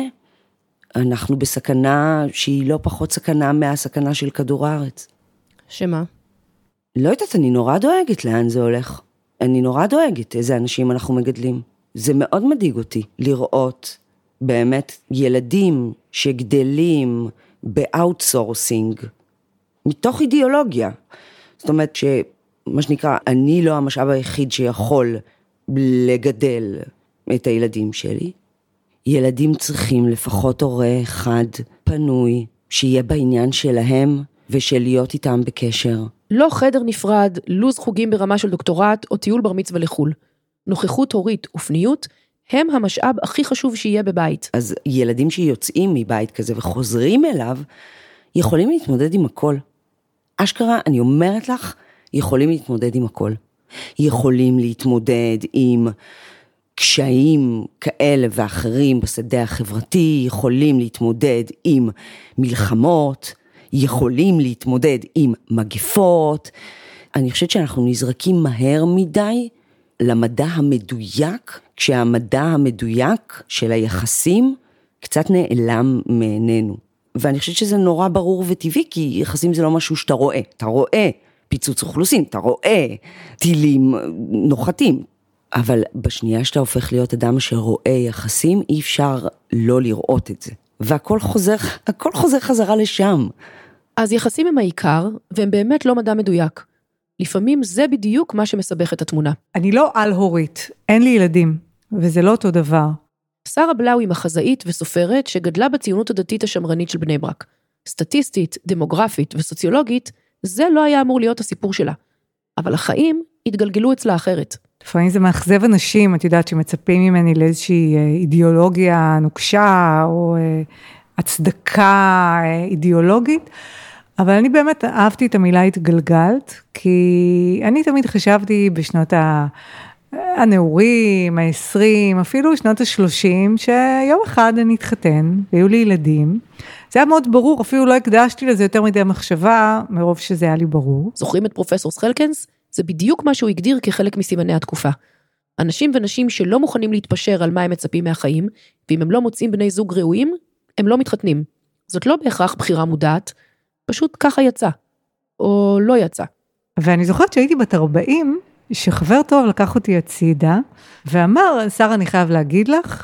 אנחנו בסכנה שהיא לא פחות סכנה מהסכנה של כדור הארץ. שמה? לא יודעת, אני נורא דואגת לאן זה הולך. אני נורא דואגת איזה אנשים אנחנו מגדלים. זה מאוד מדאיג אותי לראות באמת ילדים שגדלים באוטסורסינג, מתוך אידיאולוגיה. זאת אומרת שמה שנקרא, אני לא המשאב היחיד שיכול לגדל את הילדים שלי. ילדים צריכים לפחות הורה אחד פנוי, שיהיה בעניין שלהם ושל להיות איתם בקשר. לא חדר נפרד, לוז חוגים ברמה של דוקטורט או טיול בר מצווה לחול. נוכחות הורית ופניות הם המשאב הכי חשוב שיהיה בבית. אז ילדים שיוצאים מבית כזה וחוזרים אליו, יכולים להתמודד עם הכל. אשכרה, אני אומרת לך, יכולים להתמודד עם הכל. יכולים להתמודד עם קשיים כאלה ואחרים בשדה החברתי, יכולים להתמודד עם מלחמות, יכולים להתמודד עם מגפות. אני חושבת שאנחנו נזרקים מהר מדי למדע המדויק, כשהמדע המדויק של היחסים קצת נעלם מעינינו. ואני חושבת שזה נורא ברור וטבעי, כי יחסים זה לא משהו שאתה רואה. אתה רואה פיצוץ אוכלוסין, אתה רואה טילים נוחתים. אבל בשנייה שאתה הופך להיות אדם שרואה יחסים, אי אפשר לא לראות את זה. והכל חוזר חזרה לשם. אז יחסים הם העיקר, והם באמת לא מדע מדויק. לפעמים זה בדיוק מה שמסבך את התמונה. אני לא על-הורית, אין לי ילדים, וזה לא אותו דבר. שרה בלאו היא מחזאית וסופרת שגדלה בציונות הדתית השמרנית של בני ברק. סטטיסטית, דמוגרפית וסוציולוגית, זה לא היה אמור להיות הסיפור שלה. אבל החיים התגלגלו אצלה אחרת. לפעמים זה מאכזב אנשים, את יודעת, שמצפים ממני לאיזושהי אידיאולוגיה נוקשה, או הצדקה אידיאולוגית, אבל אני באמת אהבתי את המילה התגלגלת, כי אני תמיד חשבתי בשנות הנעורים, ה-20, אפילו שנות ה-30, שיום אחד אני אתחתן, והיו לי ילדים. זה היה מאוד ברור, אפילו לא הקדשתי לזה יותר מדי מחשבה, מרוב שזה היה לי ברור. זוכרים את פרופסור סחלקנס? זה בדיוק מה שהוא הגדיר כחלק מסימני התקופה. אנשים ונשים שלא מוכנים להתפשר על מה הם מצפים מהחיים, ואם הם לא מוצאים בני זוג ראויים, הם לא מתחתנים. זאת לא בהכרח בחירה מודעת, פשוט ככה יצא, או לא יצא. ואני זוכרת שהייתי בת 40, שחבר טוב לקח אותי הצידה, ואמר, שרה, אני חייב להגיד לך,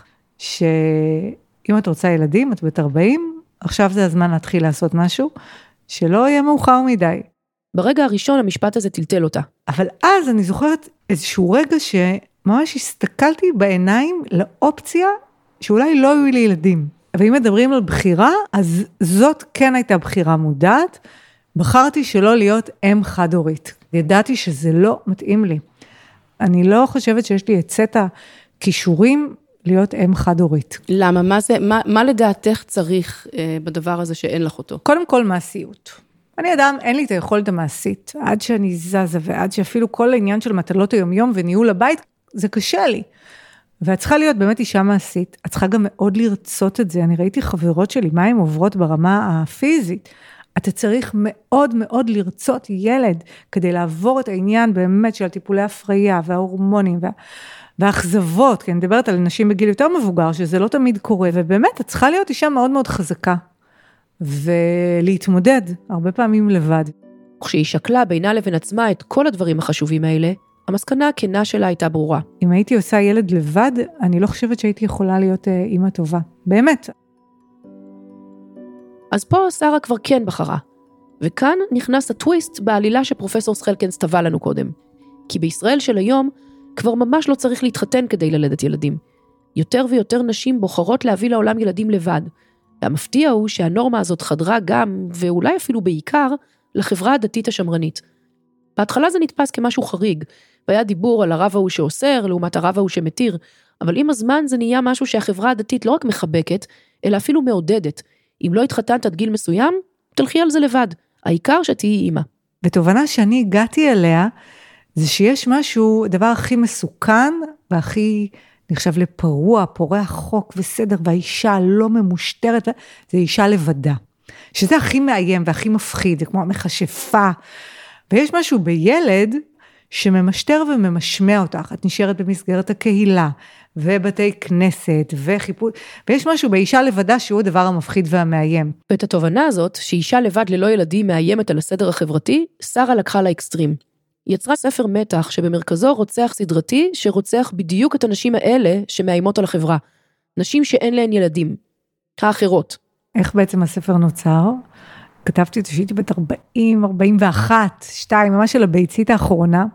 שאם את רוצה ילדים, את בת 40, עכשיו זה הזמן להתחיל לעשות משהו, שלא יהיה מאוחר מדי. ברגע הראשון המשפט הזה טלטל אותה. אבל אז אני זוכרת איזשהו רגע ממש הסתכלתי בעיניים לאופציה שאולי לא היו לי ילדים. ואם מדברים על בחירה, אז זאת כן הייתה בחירה מודעת. בחרתי שלא להיות אם חד-הורית. ידעתי שזה לא מתאים לי. אני לא חושבת שיש לי את סט הכישורים להיות אם חד-הורית. למה? מה לדעתך צריך בדבר הזה שאין לך אותו? קודם כל מעשיות. אני אדם, אין לי את היכולת המעשית, עד שאני זזה ועד שאפילו כל העניין של מטלות היומיום וניהול הבית, זה קשה לי. ואת צריכה להיות באמת אישה מעשית, את צריכה גם מאוד לרצות את זה, אני ראיתי חברות שלי, מה הן עוברות ברמה הפיזית, אתה צריך מאוד מאוד לרצות ילד, כדי לעבור את העניין באמת של הטיפולי הפריה וההורמונים והאכזבות, כי אני מדברת על נשים בגיל יותר מבוגר, שזה לא תמיד קורה, ובאמת את צריכה להיות אישה מאוד מאוד חזקה, ולהתמודד הרבה פעמים לבד. כשהיא שקלה בינה לבין עצמה את כל הדברים החשובים האלה, המסקנה הכנה שלה הייתה ברורה. אם הייתי עושה ילד לבד, אני לא חושבת שהייתי יכולה להיות אימא טובה. באמת. אז פה שרה כבר כן בחרה. וכאן נכנס הטוויסט בעלילה שפרופסור סחלקנס טבע לנו קודם. כי בישראל של היום כבר ממש לא צריך להתחתן כדי ללדת ילדים. יותר ויותר נשים בוחרות להביא לעולם ילדים לבד. והמפתיע הוא שהנורמה הזאת חדרה גם, ואולי אפילו בעיקר, לחברה הדתית השמרנית. בהתחלה זה נתפס כמשהו חריג, והיה דיבור על הרב ההוא שאוסר, לעומת הרב ההוא שמתיר, אבל עם הזמן זה נהיה משהו שהחברה הדתית לא רק מחבקת, אלא אפילו מעודדת. אם לא התחתנת עד גיל מסוים, תלכי על זה לבד. העיקר שתהיי אימא. ותובנה שאני הגעתי אליה, זה שיש משהו, הדבר הכי מסוכן, והכי נחשב לפרוע, פורע חוק וסדר, והאישה לא ממושטרת, זה אישה לבדה. שזה הכי מאיים והכי מפחיד, זה כמו המכשפה. ויש משהו בילד שממשטר וממשמע אותך. את נשארת במסגרת הקהילה, ובתי כנסת, וחיפוש, ויש משהו באישה לבדה שהוא הדבר המפחיד והמאיים. ואת התובנה הזאת, שאישה לבד ללא ילדים מאיימת על הסדר החברתי, שרה לקחה לאקסטרים. היא יצרה ספר מתח שבמרכזו רוצח סדרתי, שרוצח בדיוק את הנשים האלה שמאיימות על החברה. נשים שאין להן ילדים. האחרות. איך בעצם הספר נוצר? כתבתי את שהייתי בת 40, 41, 2, ממש של הביצית האחרונה.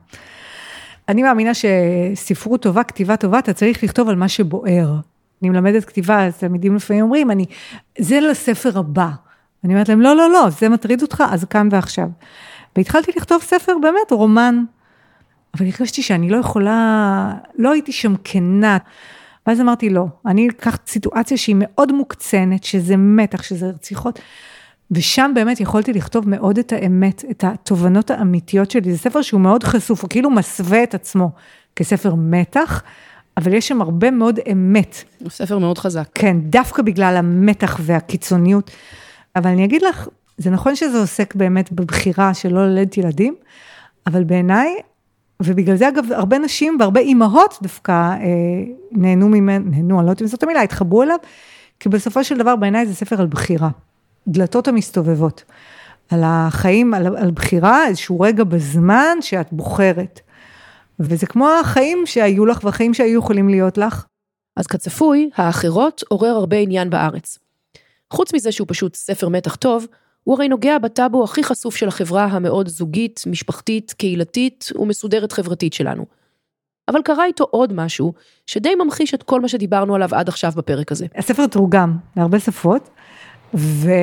אני מאמינה שספרות טובה, כתיבה טובה, אתה צריך לכתוב על מה שבוער. אני מלמדת כתיבה, אז תלמידים לפעמים אומרים, זה לספר הבא. אני אומרת להם, לא, זה מטריד אותך, אז כאן ועכשיו. והתחלתי לכתוב ספר, באמת, רומן. אבל הרגשתי שאני לא יכולה, לא הייתי שם כנה. ואז אמרתי, לא, אני אקח סיטואציה שהיא מאוד מוקצנת, שזה מתח, שזה רציחות, ושם באמת יכולתי לכתוב מאוד את האמת, את התובנות האמיתיות שלי. זה ספר שהוא מאוד חשוף, הוא כאילו מסווה את עצמו כספר מתח, אבל יש שם הרבה מאוד אמת. הוא ספר מאוד חזק. כן, דווקא בגלל המתח והקיצוניות. אבל אני אגיד לך, זה נכון שזה עוסק באמת בבחירה של לא ללדת ילדים, אבל בעיניי, ובגלל זה אגב, הרבה נשים והרבה אימהות דווקא נהנו ממנו, אני לא יודעת אם זאת המילה, התחברו אליו, כי בסופו של דבר בעיניי זה ספר על בחירה. דלתות המסתובבות, על החיים, על בחירה, איזשהו רגע בזמן שאת בוחרת. וזה כמו החיים שהיו לך והחיים שהיו יכולים להיות לך. אז כצפוי, האחרות עורר הרבה עניין בארץ. חוץ מזה שהוא פשוט ספר מתח טוב, הוא הרי נוגע בטאבו הכי חשוף של החברה המאוד זוגית, משפחתית, קהילתית ומסודרת חברתית שלנו. אבל קרה איתו עוד משהו, שדי ממחיש את כל מה שדיברנו עליו עד עכשיו בפרק הזה. הספר תורגם להרבה שפות, וזה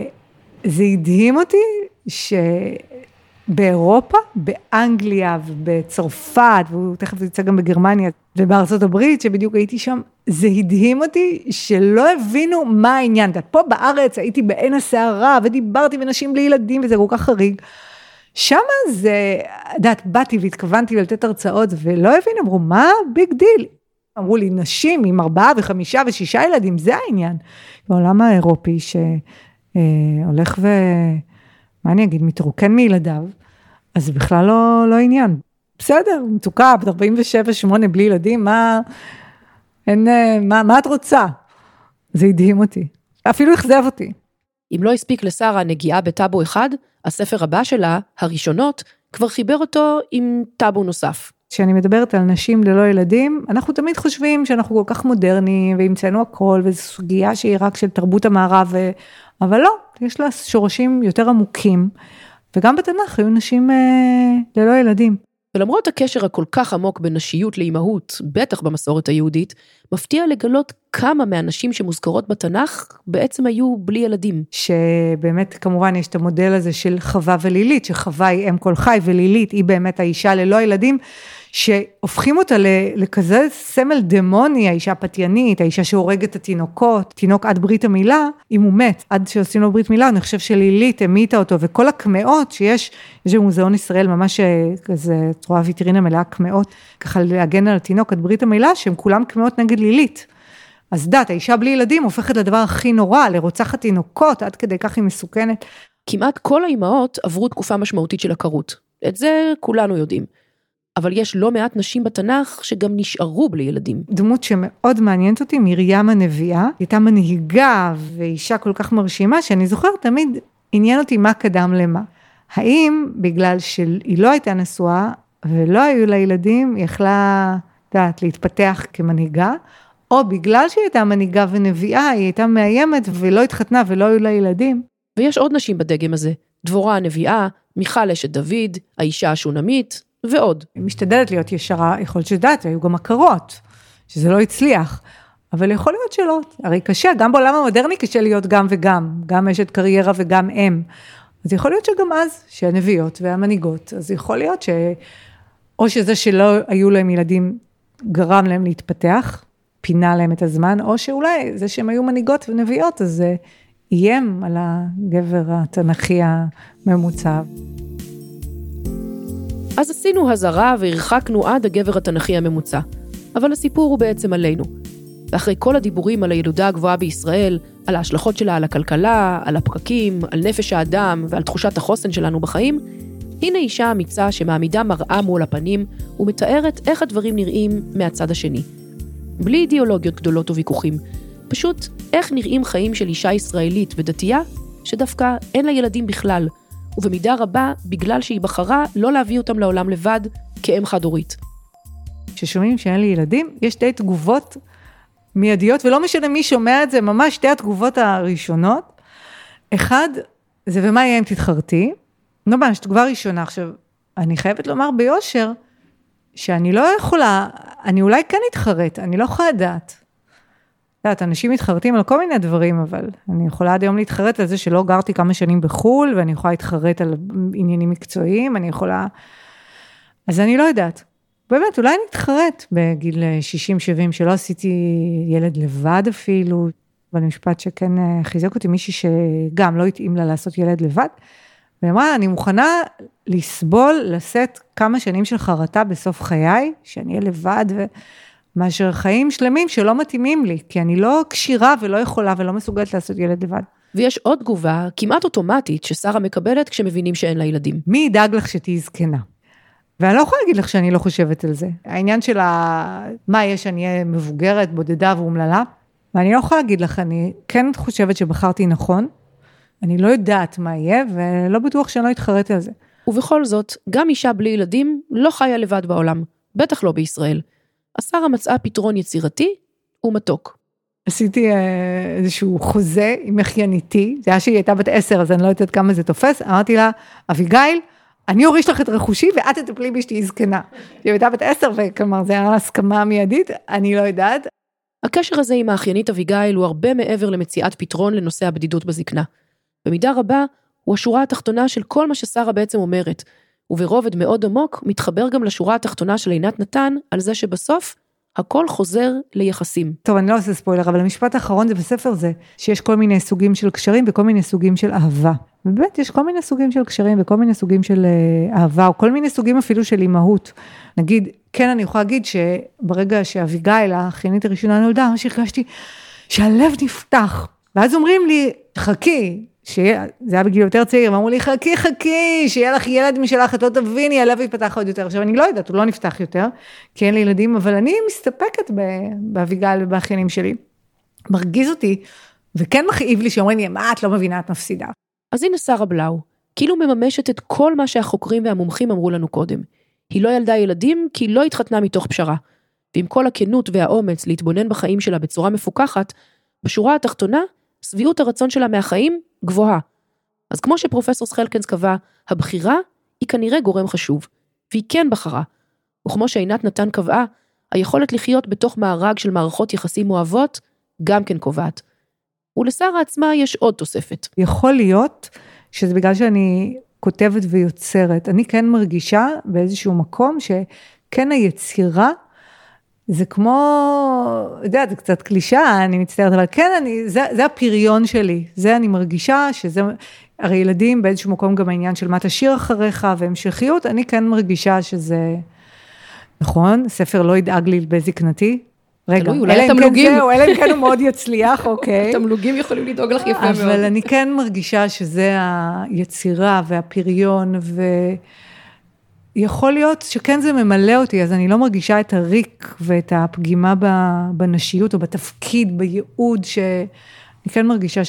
הדהים אותי שבאירופה, באנגליה ובצרפת, והוא תכף יצא גם בגרמניה ובארצות הברית, שבדיוק הייתי שם, זה הדהים אותי שלא הבינו מה העניין. פה בארץ הייתי בעין הסערה ודיברתי בנשים בלי ילדים וזה כל כך חריג. שם זה, באתי והתכוונתי לתת הרצאות ולא הבינו, אמרו מה ביג דיל? אמרו לי, נשים עם 4 ו5 ו6 ילדים, זה העניין. בעולם האירופי שהולך מה אני אגיד, מתרוקן מילדיו, אז זה בכלל לא עניין. בסדר, מצוקה, בת 47-8 בלי ילדים, מה את רוצה? זה הדהים אותי. אפילו הכזב אותי. אם לא הספיק לשרה נגיעה בטאבו אחד, הספר הבא שלה, הראשונות, כבר חיבר אותו עם טאבו נוסף. כשאני מדברת על נשים ללא ילדים, אנחנו תמיד חושבים שאנחנו כל כך מודרניים, והמצאנו הכל, וזו סוגיה שהיא רק של תרבות המערב, אבל לא, יש לה שורשים יותר עמוקים, וגם בתנ"ך היו נשים ללא ילדים. ולמרות הקשר הכל כך עמוק בין נשיות לאימהות, בטח במסורת היהודית, מפתיע לגלות כמה מהנשים שמוזכרות בתנ"ך בעצם היו בלי ילדים. שבאמת כמובן יש את המודל הזה של חווה ולילית, שחווה היא אם כל חי ולילית היא באמת האישה ללא ילדים, שהופכים אותה לכזה סמל דמוני, האישה הפתיינית, האישה שהורגת את התינוקות, תינוק עד ברית המילה, אם הוא מת, עד שעושים לו ברית מילה, אני חושב שלילית המיתה אותו, וכל הקמאות שיש, יש במוזיאון ישראל ממש כזה, את רואה ויטרינה מלאה קמאות, ככה להגן על התינוק עד ברית המילה, שהם כולם קמאות נגד לילית. אז דת, האישה בלי ילדים הופכת לדבר הכי נורא, לרוצחת תינוקות, עד כדי כך היא מסוכנת. כמעט כל האימהות עברו תקופה משמעותית של עקרות. את זה כולנו יודעים. אבל יש לא מעט נשים בתנ"ך שגם נשארו בלי ילדים. דמות שמאוד מעניינת אותי, מרים הנביאה, היא הייתה מנהיגה ואישה כל כך מרשימה, שאני זוכרת תמיד עניין אותי מה קדם למה. האם בגלל שהיא לא הייתה נשואה, ולא היו לה ילדים, היא יכלה להתפתח כמנהיגה, או בגלל שהיא הייתה מנהיגה ונביאה, היא הייתה מאיימת ולא התחתנה ולא היו לה ילדים. ויש עוד נשים בדגם הזה, דבורה הנביאה, מיכל אשת דוד, האישה השונמית, ועוד. היא משתדלת להיות ישרה, יכול להיות שדעת, היו גם הכרות, שזה לא הצליח, אבל יכול להיות שלא, הרי קשה, גם בעולם המודרני קשה להיות גם וגם, גם אשת קריירה וגם אם, אז יכול להיות שגם אז, שהנביאות והמנהיגות, אז יכול להיות או שזה שלא היו להם ילדים, גרם להם להתפתח, פינה להם את הזמן, או שאולי זה שהם היו מנהיגות ונביאות, אז זה איים על הגבר התנ"כי הממוצע. אז עשינו הזרה והרחקנו עד הגבר התנ"כי הממוצע. אבל הסיפור הוא בעצם עלינו. ואחרי כל הדיבורים על הילודה הגבוהה בישראל, על ההשלכות שלה על הכלכלה, על הפקקים, על נפש האדם ועל תחושת החוסן שלנו בחיים, הנה אישה אמיצה שמעמידה מראה מול הפנים ומתארת איך הדברים נראים מהצד השני. בלי אידיאולוגיות גדולות וויכוחים, פשוט איך נראים חיים של אישה ישראלית ודתייה שדווקא אין לה ילדים בכלל, ובמידה רבה בגלל שהיא בחרה לא להביא אותם לעולם לבד כאם חד-הורית. כששומעים שאין לי ילדים, יש שתי תגובות מיידיות, ולא משנה מי שומע את זה, ממש שתי התגובות הראשונות. אחד, זה ומה יהיה אם תתחרתי? ממש, תגובה ראשונה. עכשיו, אני חייבת לומר ביושר, שאני לא יכולה, אני אולי כן אתחרט, אני לא יכולה לדעת. יודעת, אנשים מתחרטים על כל מיני דברים, אבל אני יכולה עד היום להתחרט על זה שלא גרתי כמה שנים בחול, ואני יכולה להתחרט על עניינים מקצועיים, אני יכולה... אז אני לא יודעת. באמת, אולי אני אתחרט בגיל 60-70, שלא עשיתי ילד לבד אפילו, אבל משפט שכן חיזק אותי, מישהי שגם לא התאים לה לעשות ילד לבד, ואמרה, אני מוכנה לסבול, לשאת כמה שנים של חרטה בסוף חיי, שאני אהיה לבד מאשר חיים שלמים שלא מתאימים לי, כי אני לא קשירה ולא יכולה ולא מסוגלת לעשות ילד לבד. ויש עוד תגובה כמעט אוטומטית ששרה מקבלת כשמבינים שאין לה ילדים. מי ידאג לך שתהי זקנה? ואני לא יכולה להגיד לך שאני לא חושבת על זה. העניין של מה יש, אני אהיה מבוגרת, בודדה ואומללה, ואני לא יכולה להגיד לך, אני כן חושבת שבחרתי נכון, אני לא יודעת מה יהיה, ולא בטוח שאני לא אתחרט על זה. ובכל זאת, גם אישה בלי ילדים לא חיה לבד בעולם, בטח לא בישראל. השרה מצאה פתרון יצירתי ומתוק. עשיתי איזשהו חוזה עם אחייניתי, זה היה שהיא הייתה בת 10, אז אני לא יודעת כמה זה תופס, אמרתי לה, אביגיל, אני אוריש לך את רכושי, ואת תטפלי בי שתהי זקנה. היא הייתה בת 10, וכלומר, זה היה הסכמה מיידית, אני לא יודעת. הקשר הזה עם האחיינית אביגיל הוא הרבה מעבר למציאת פתרון לנושא הבדידות בזקנה. במידה רבה, הוא השורה התחתונה של כל מה ששרה בעצם אומרת, וברובד מאוד עמוק מתחבר גם לשורה התחתונה של עינת נתן, על זה שבסוף הכל חוזר ליחסים. טוב, אני לא עושה ספוילר, אבל המשפט האחרון זה בספר זה, שיש כל מיני סוגים של קשרים וכל מיני סוגים של אהבה. ובאמת יש כל מיני סוגים של קשרים וכל מיני סוגים של אהבה, או כל מיני סוגים אפילו של אימהות. נגיד, כן אני יכולה להגיד שברגע שאביגיל, האחיינית הראשונה נולדה, מה שהרגשתי, שהלב נפתח. ואז אומרים לי, חכי, זה היה בגיל יותר צעיר, ואמרו לי, חכי, שיהיה לך ילד משלך, את לא תביני, הלב יפתח עוד יותר. עכשיו, אני לא יודעת, הוא לא נפתח יותר, כי אין לי ילדים, אבל אני מסתפקת באביגיל ובאחיינים שלי. מרגיז אותי, וכן מכאיב לי שאומרים לי, מה את לא מבינה, את מפסידה. אז הנה שרה בלאו, כאילו מממשת את כל מה שהחוקרים והמומחים אמרו לנו קודם. היא לא ילדה ילדים, כי היא לא התחתנה מתוך פשרה. ועם כל הכנות והאומץ להתבונן בחיים שלה בצורה מפוקחת, בשורה התחתונה, סביעות הרצון שלה מהחיים גבוהה. אז כמו שפרופסור סחלקנס קבע, הבחירה היא כנראה גורם חשוב. והיא כן בחרה. וכמו שעינת נתן קבעה, היכולת לחיות בתוך מארג של מערכות יחסים אוהבות, גם כן קובעת. ולשרה עצמה יש עוד תוספת. יכול להיות שזה בגלל שאני כותבת ויוצרת. אני כן מרגישה באיזשהו מקום שכן היצירה, זה כמו, זה קצת קלישה, אני מצטערת, אבל כן, זה הפריון שלי. זה אני מרגישה שזה, הרי ילדים באיזשהו מקום גם העניין של מה תשאיר אחריך והמשכיות, אני כן מרגישה שזה, נכון, ספר לא ידאג לי בזקנתי, רגע, אולי התמלוגים. אלא אם כן הוא מאוד יצליח, אוקיי. התמלוגים יכולים לדאוג לך יפה מאוד. אבל אני כן מרגישה שזה היצירה והפריון, ויכול להיות שכן זה ממלא אותי, אז אני לא מרגישה את הריק ואת הפגימה בנשיות או בתפקיד, בייעוד, שאני כן מרגישה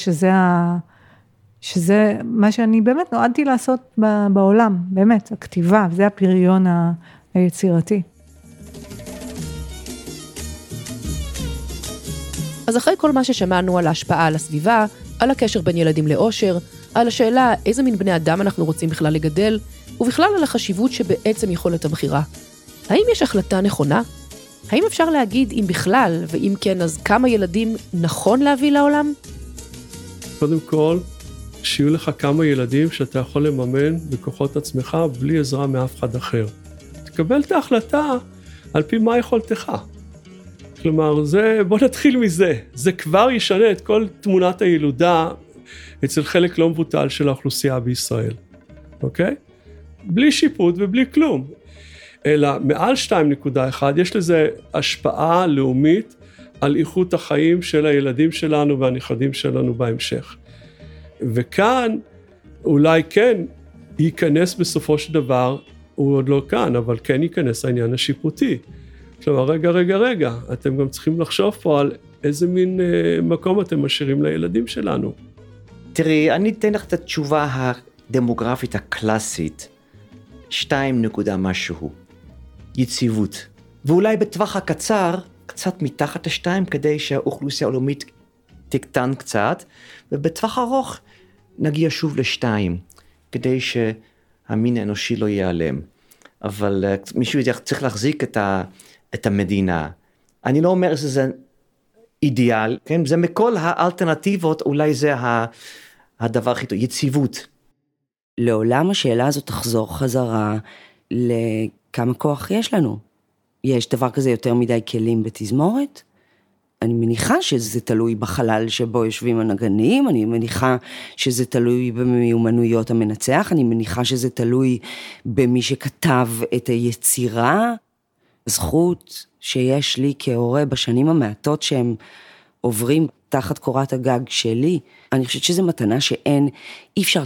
שזה מה שאני באמת נועדתי לעשות בעולם, באמת, הכתיבה, זה הפריון היצירתי. אז אחרי כל מה ששמענו על ההשפעה על הסביבה, על הקשר בין ילדים לאושר, על השאלה איזה מין בני אדם אנחנו רוצים בכלל לגדל, ובכלל על החשיבות שבעצם יכולת הבחירה. האם יש החלטה נכונה? האם אפשר להגיד אם בכלל, ואם כן, אז כמה ילדים נכון להביא לעולם? קודם כל, שיהיו לך כמה ילדים שאתה יכול לממן בכוחות עצמך בלי עזרה מאף אחד אחר. תקבל את ההחלטה על פי מה יכולתך. כלומר, בוא נתחיל מזה. זה כבר ישנה את כל תמונת הילודה אצל חלק לא מבוטל של האוכלוסייה בישראל. אוקיי? בלי שיפוט ובלי כלום. אלא מעל 2.1 יש לזה השפעה לאומית על איכות החיים של הילדים שלנו והנכדים שלנו בהמשך. וכאן אולי כן ייכנס בסופו של דבר, הוא עוד לא כאן, אבל כן ייכנס העניין השיפוטי. כלומר, רגע, אתם גם צריכים לחשוב פה על איזה מין מקום אתם משאירים לילדים שלנו. תראי, אני אתן לך את התשובה הדמוגרפית הקלאסית, 2 נקודה משהו, יציבות. ואולי בטווח הקצר, קצת מתחת ל2, כדי שהאוכלוסייה הלאומית תקטן קצת, ובטווח ארוך נגיע שוב ל2, כדי שהמין האנושי לא ייעלם. אבל מישהו צריך להחזיק את המדינה. אני לא אומר שזה אידיאל, כן? זה מכל האלטרנטיבות, אולי זה הדבר הכי טוב, יציבות. לעולם השאלה הזאת תחזור חזרה לכמה כוח יש לנו. יש דבר כזה יותר מדי כלים בתזמורת? אני מניחה שזה תלוי בחלל שבו יושבים הנגנים, אני מניחה שזה תלוי במיומנויות המנצח, אני מניחה שזה תלוי במי שכתב את היצירה. זכות שיש לי כהורה בשנים המעטות שהם עוברים תחת קורת הגג שלי, אני חושבת שזו מתנה אי אפשר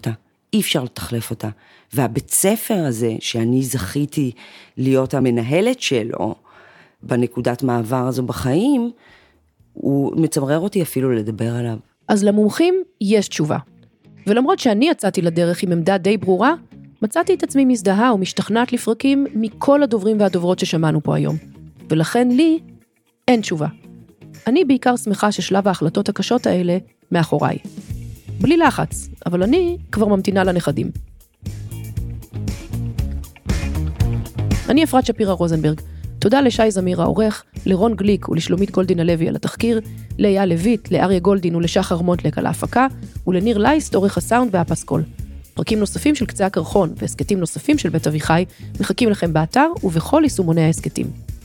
לתחלף אותה. והבית ספר הזה שאני זכיתי להיות המנהלת שלו, בנקודת מעבר הזו בחיים, הוא מצמרר אותי אפילו לדבר עליו. אז למומחים יש תשובה. ולמרות שאני יצאתי לדרך עם עמדה די ברורה, מצאתי את עצמי מזדהה ומשתכנעת לפרקים מכל הדוברים והדוברות ששמענו פה היום. ולכן לי אין תשובה. אני בעיקר שמחה ששלב ההחלטות הקשות האלה מאחוריי. בלי לחץ, אבל אני כבר ממתינה לנכדים. אני אפרת שפירה רוזנברג. תודה לשי זמיר העורך, לרון גליק ולשלומית גולדין הלוי על התחקיר, לאייל לויט, לאריה גולדין ולשחר מונטלק על ההפקה, ולניר לייסט עורך הסאונד והפסקול. פרקים נוספים של קצה הקרחון והסקטים נוספים של בית אביחי מחכים לכם באתר ובכל יישומוני ההסקטים.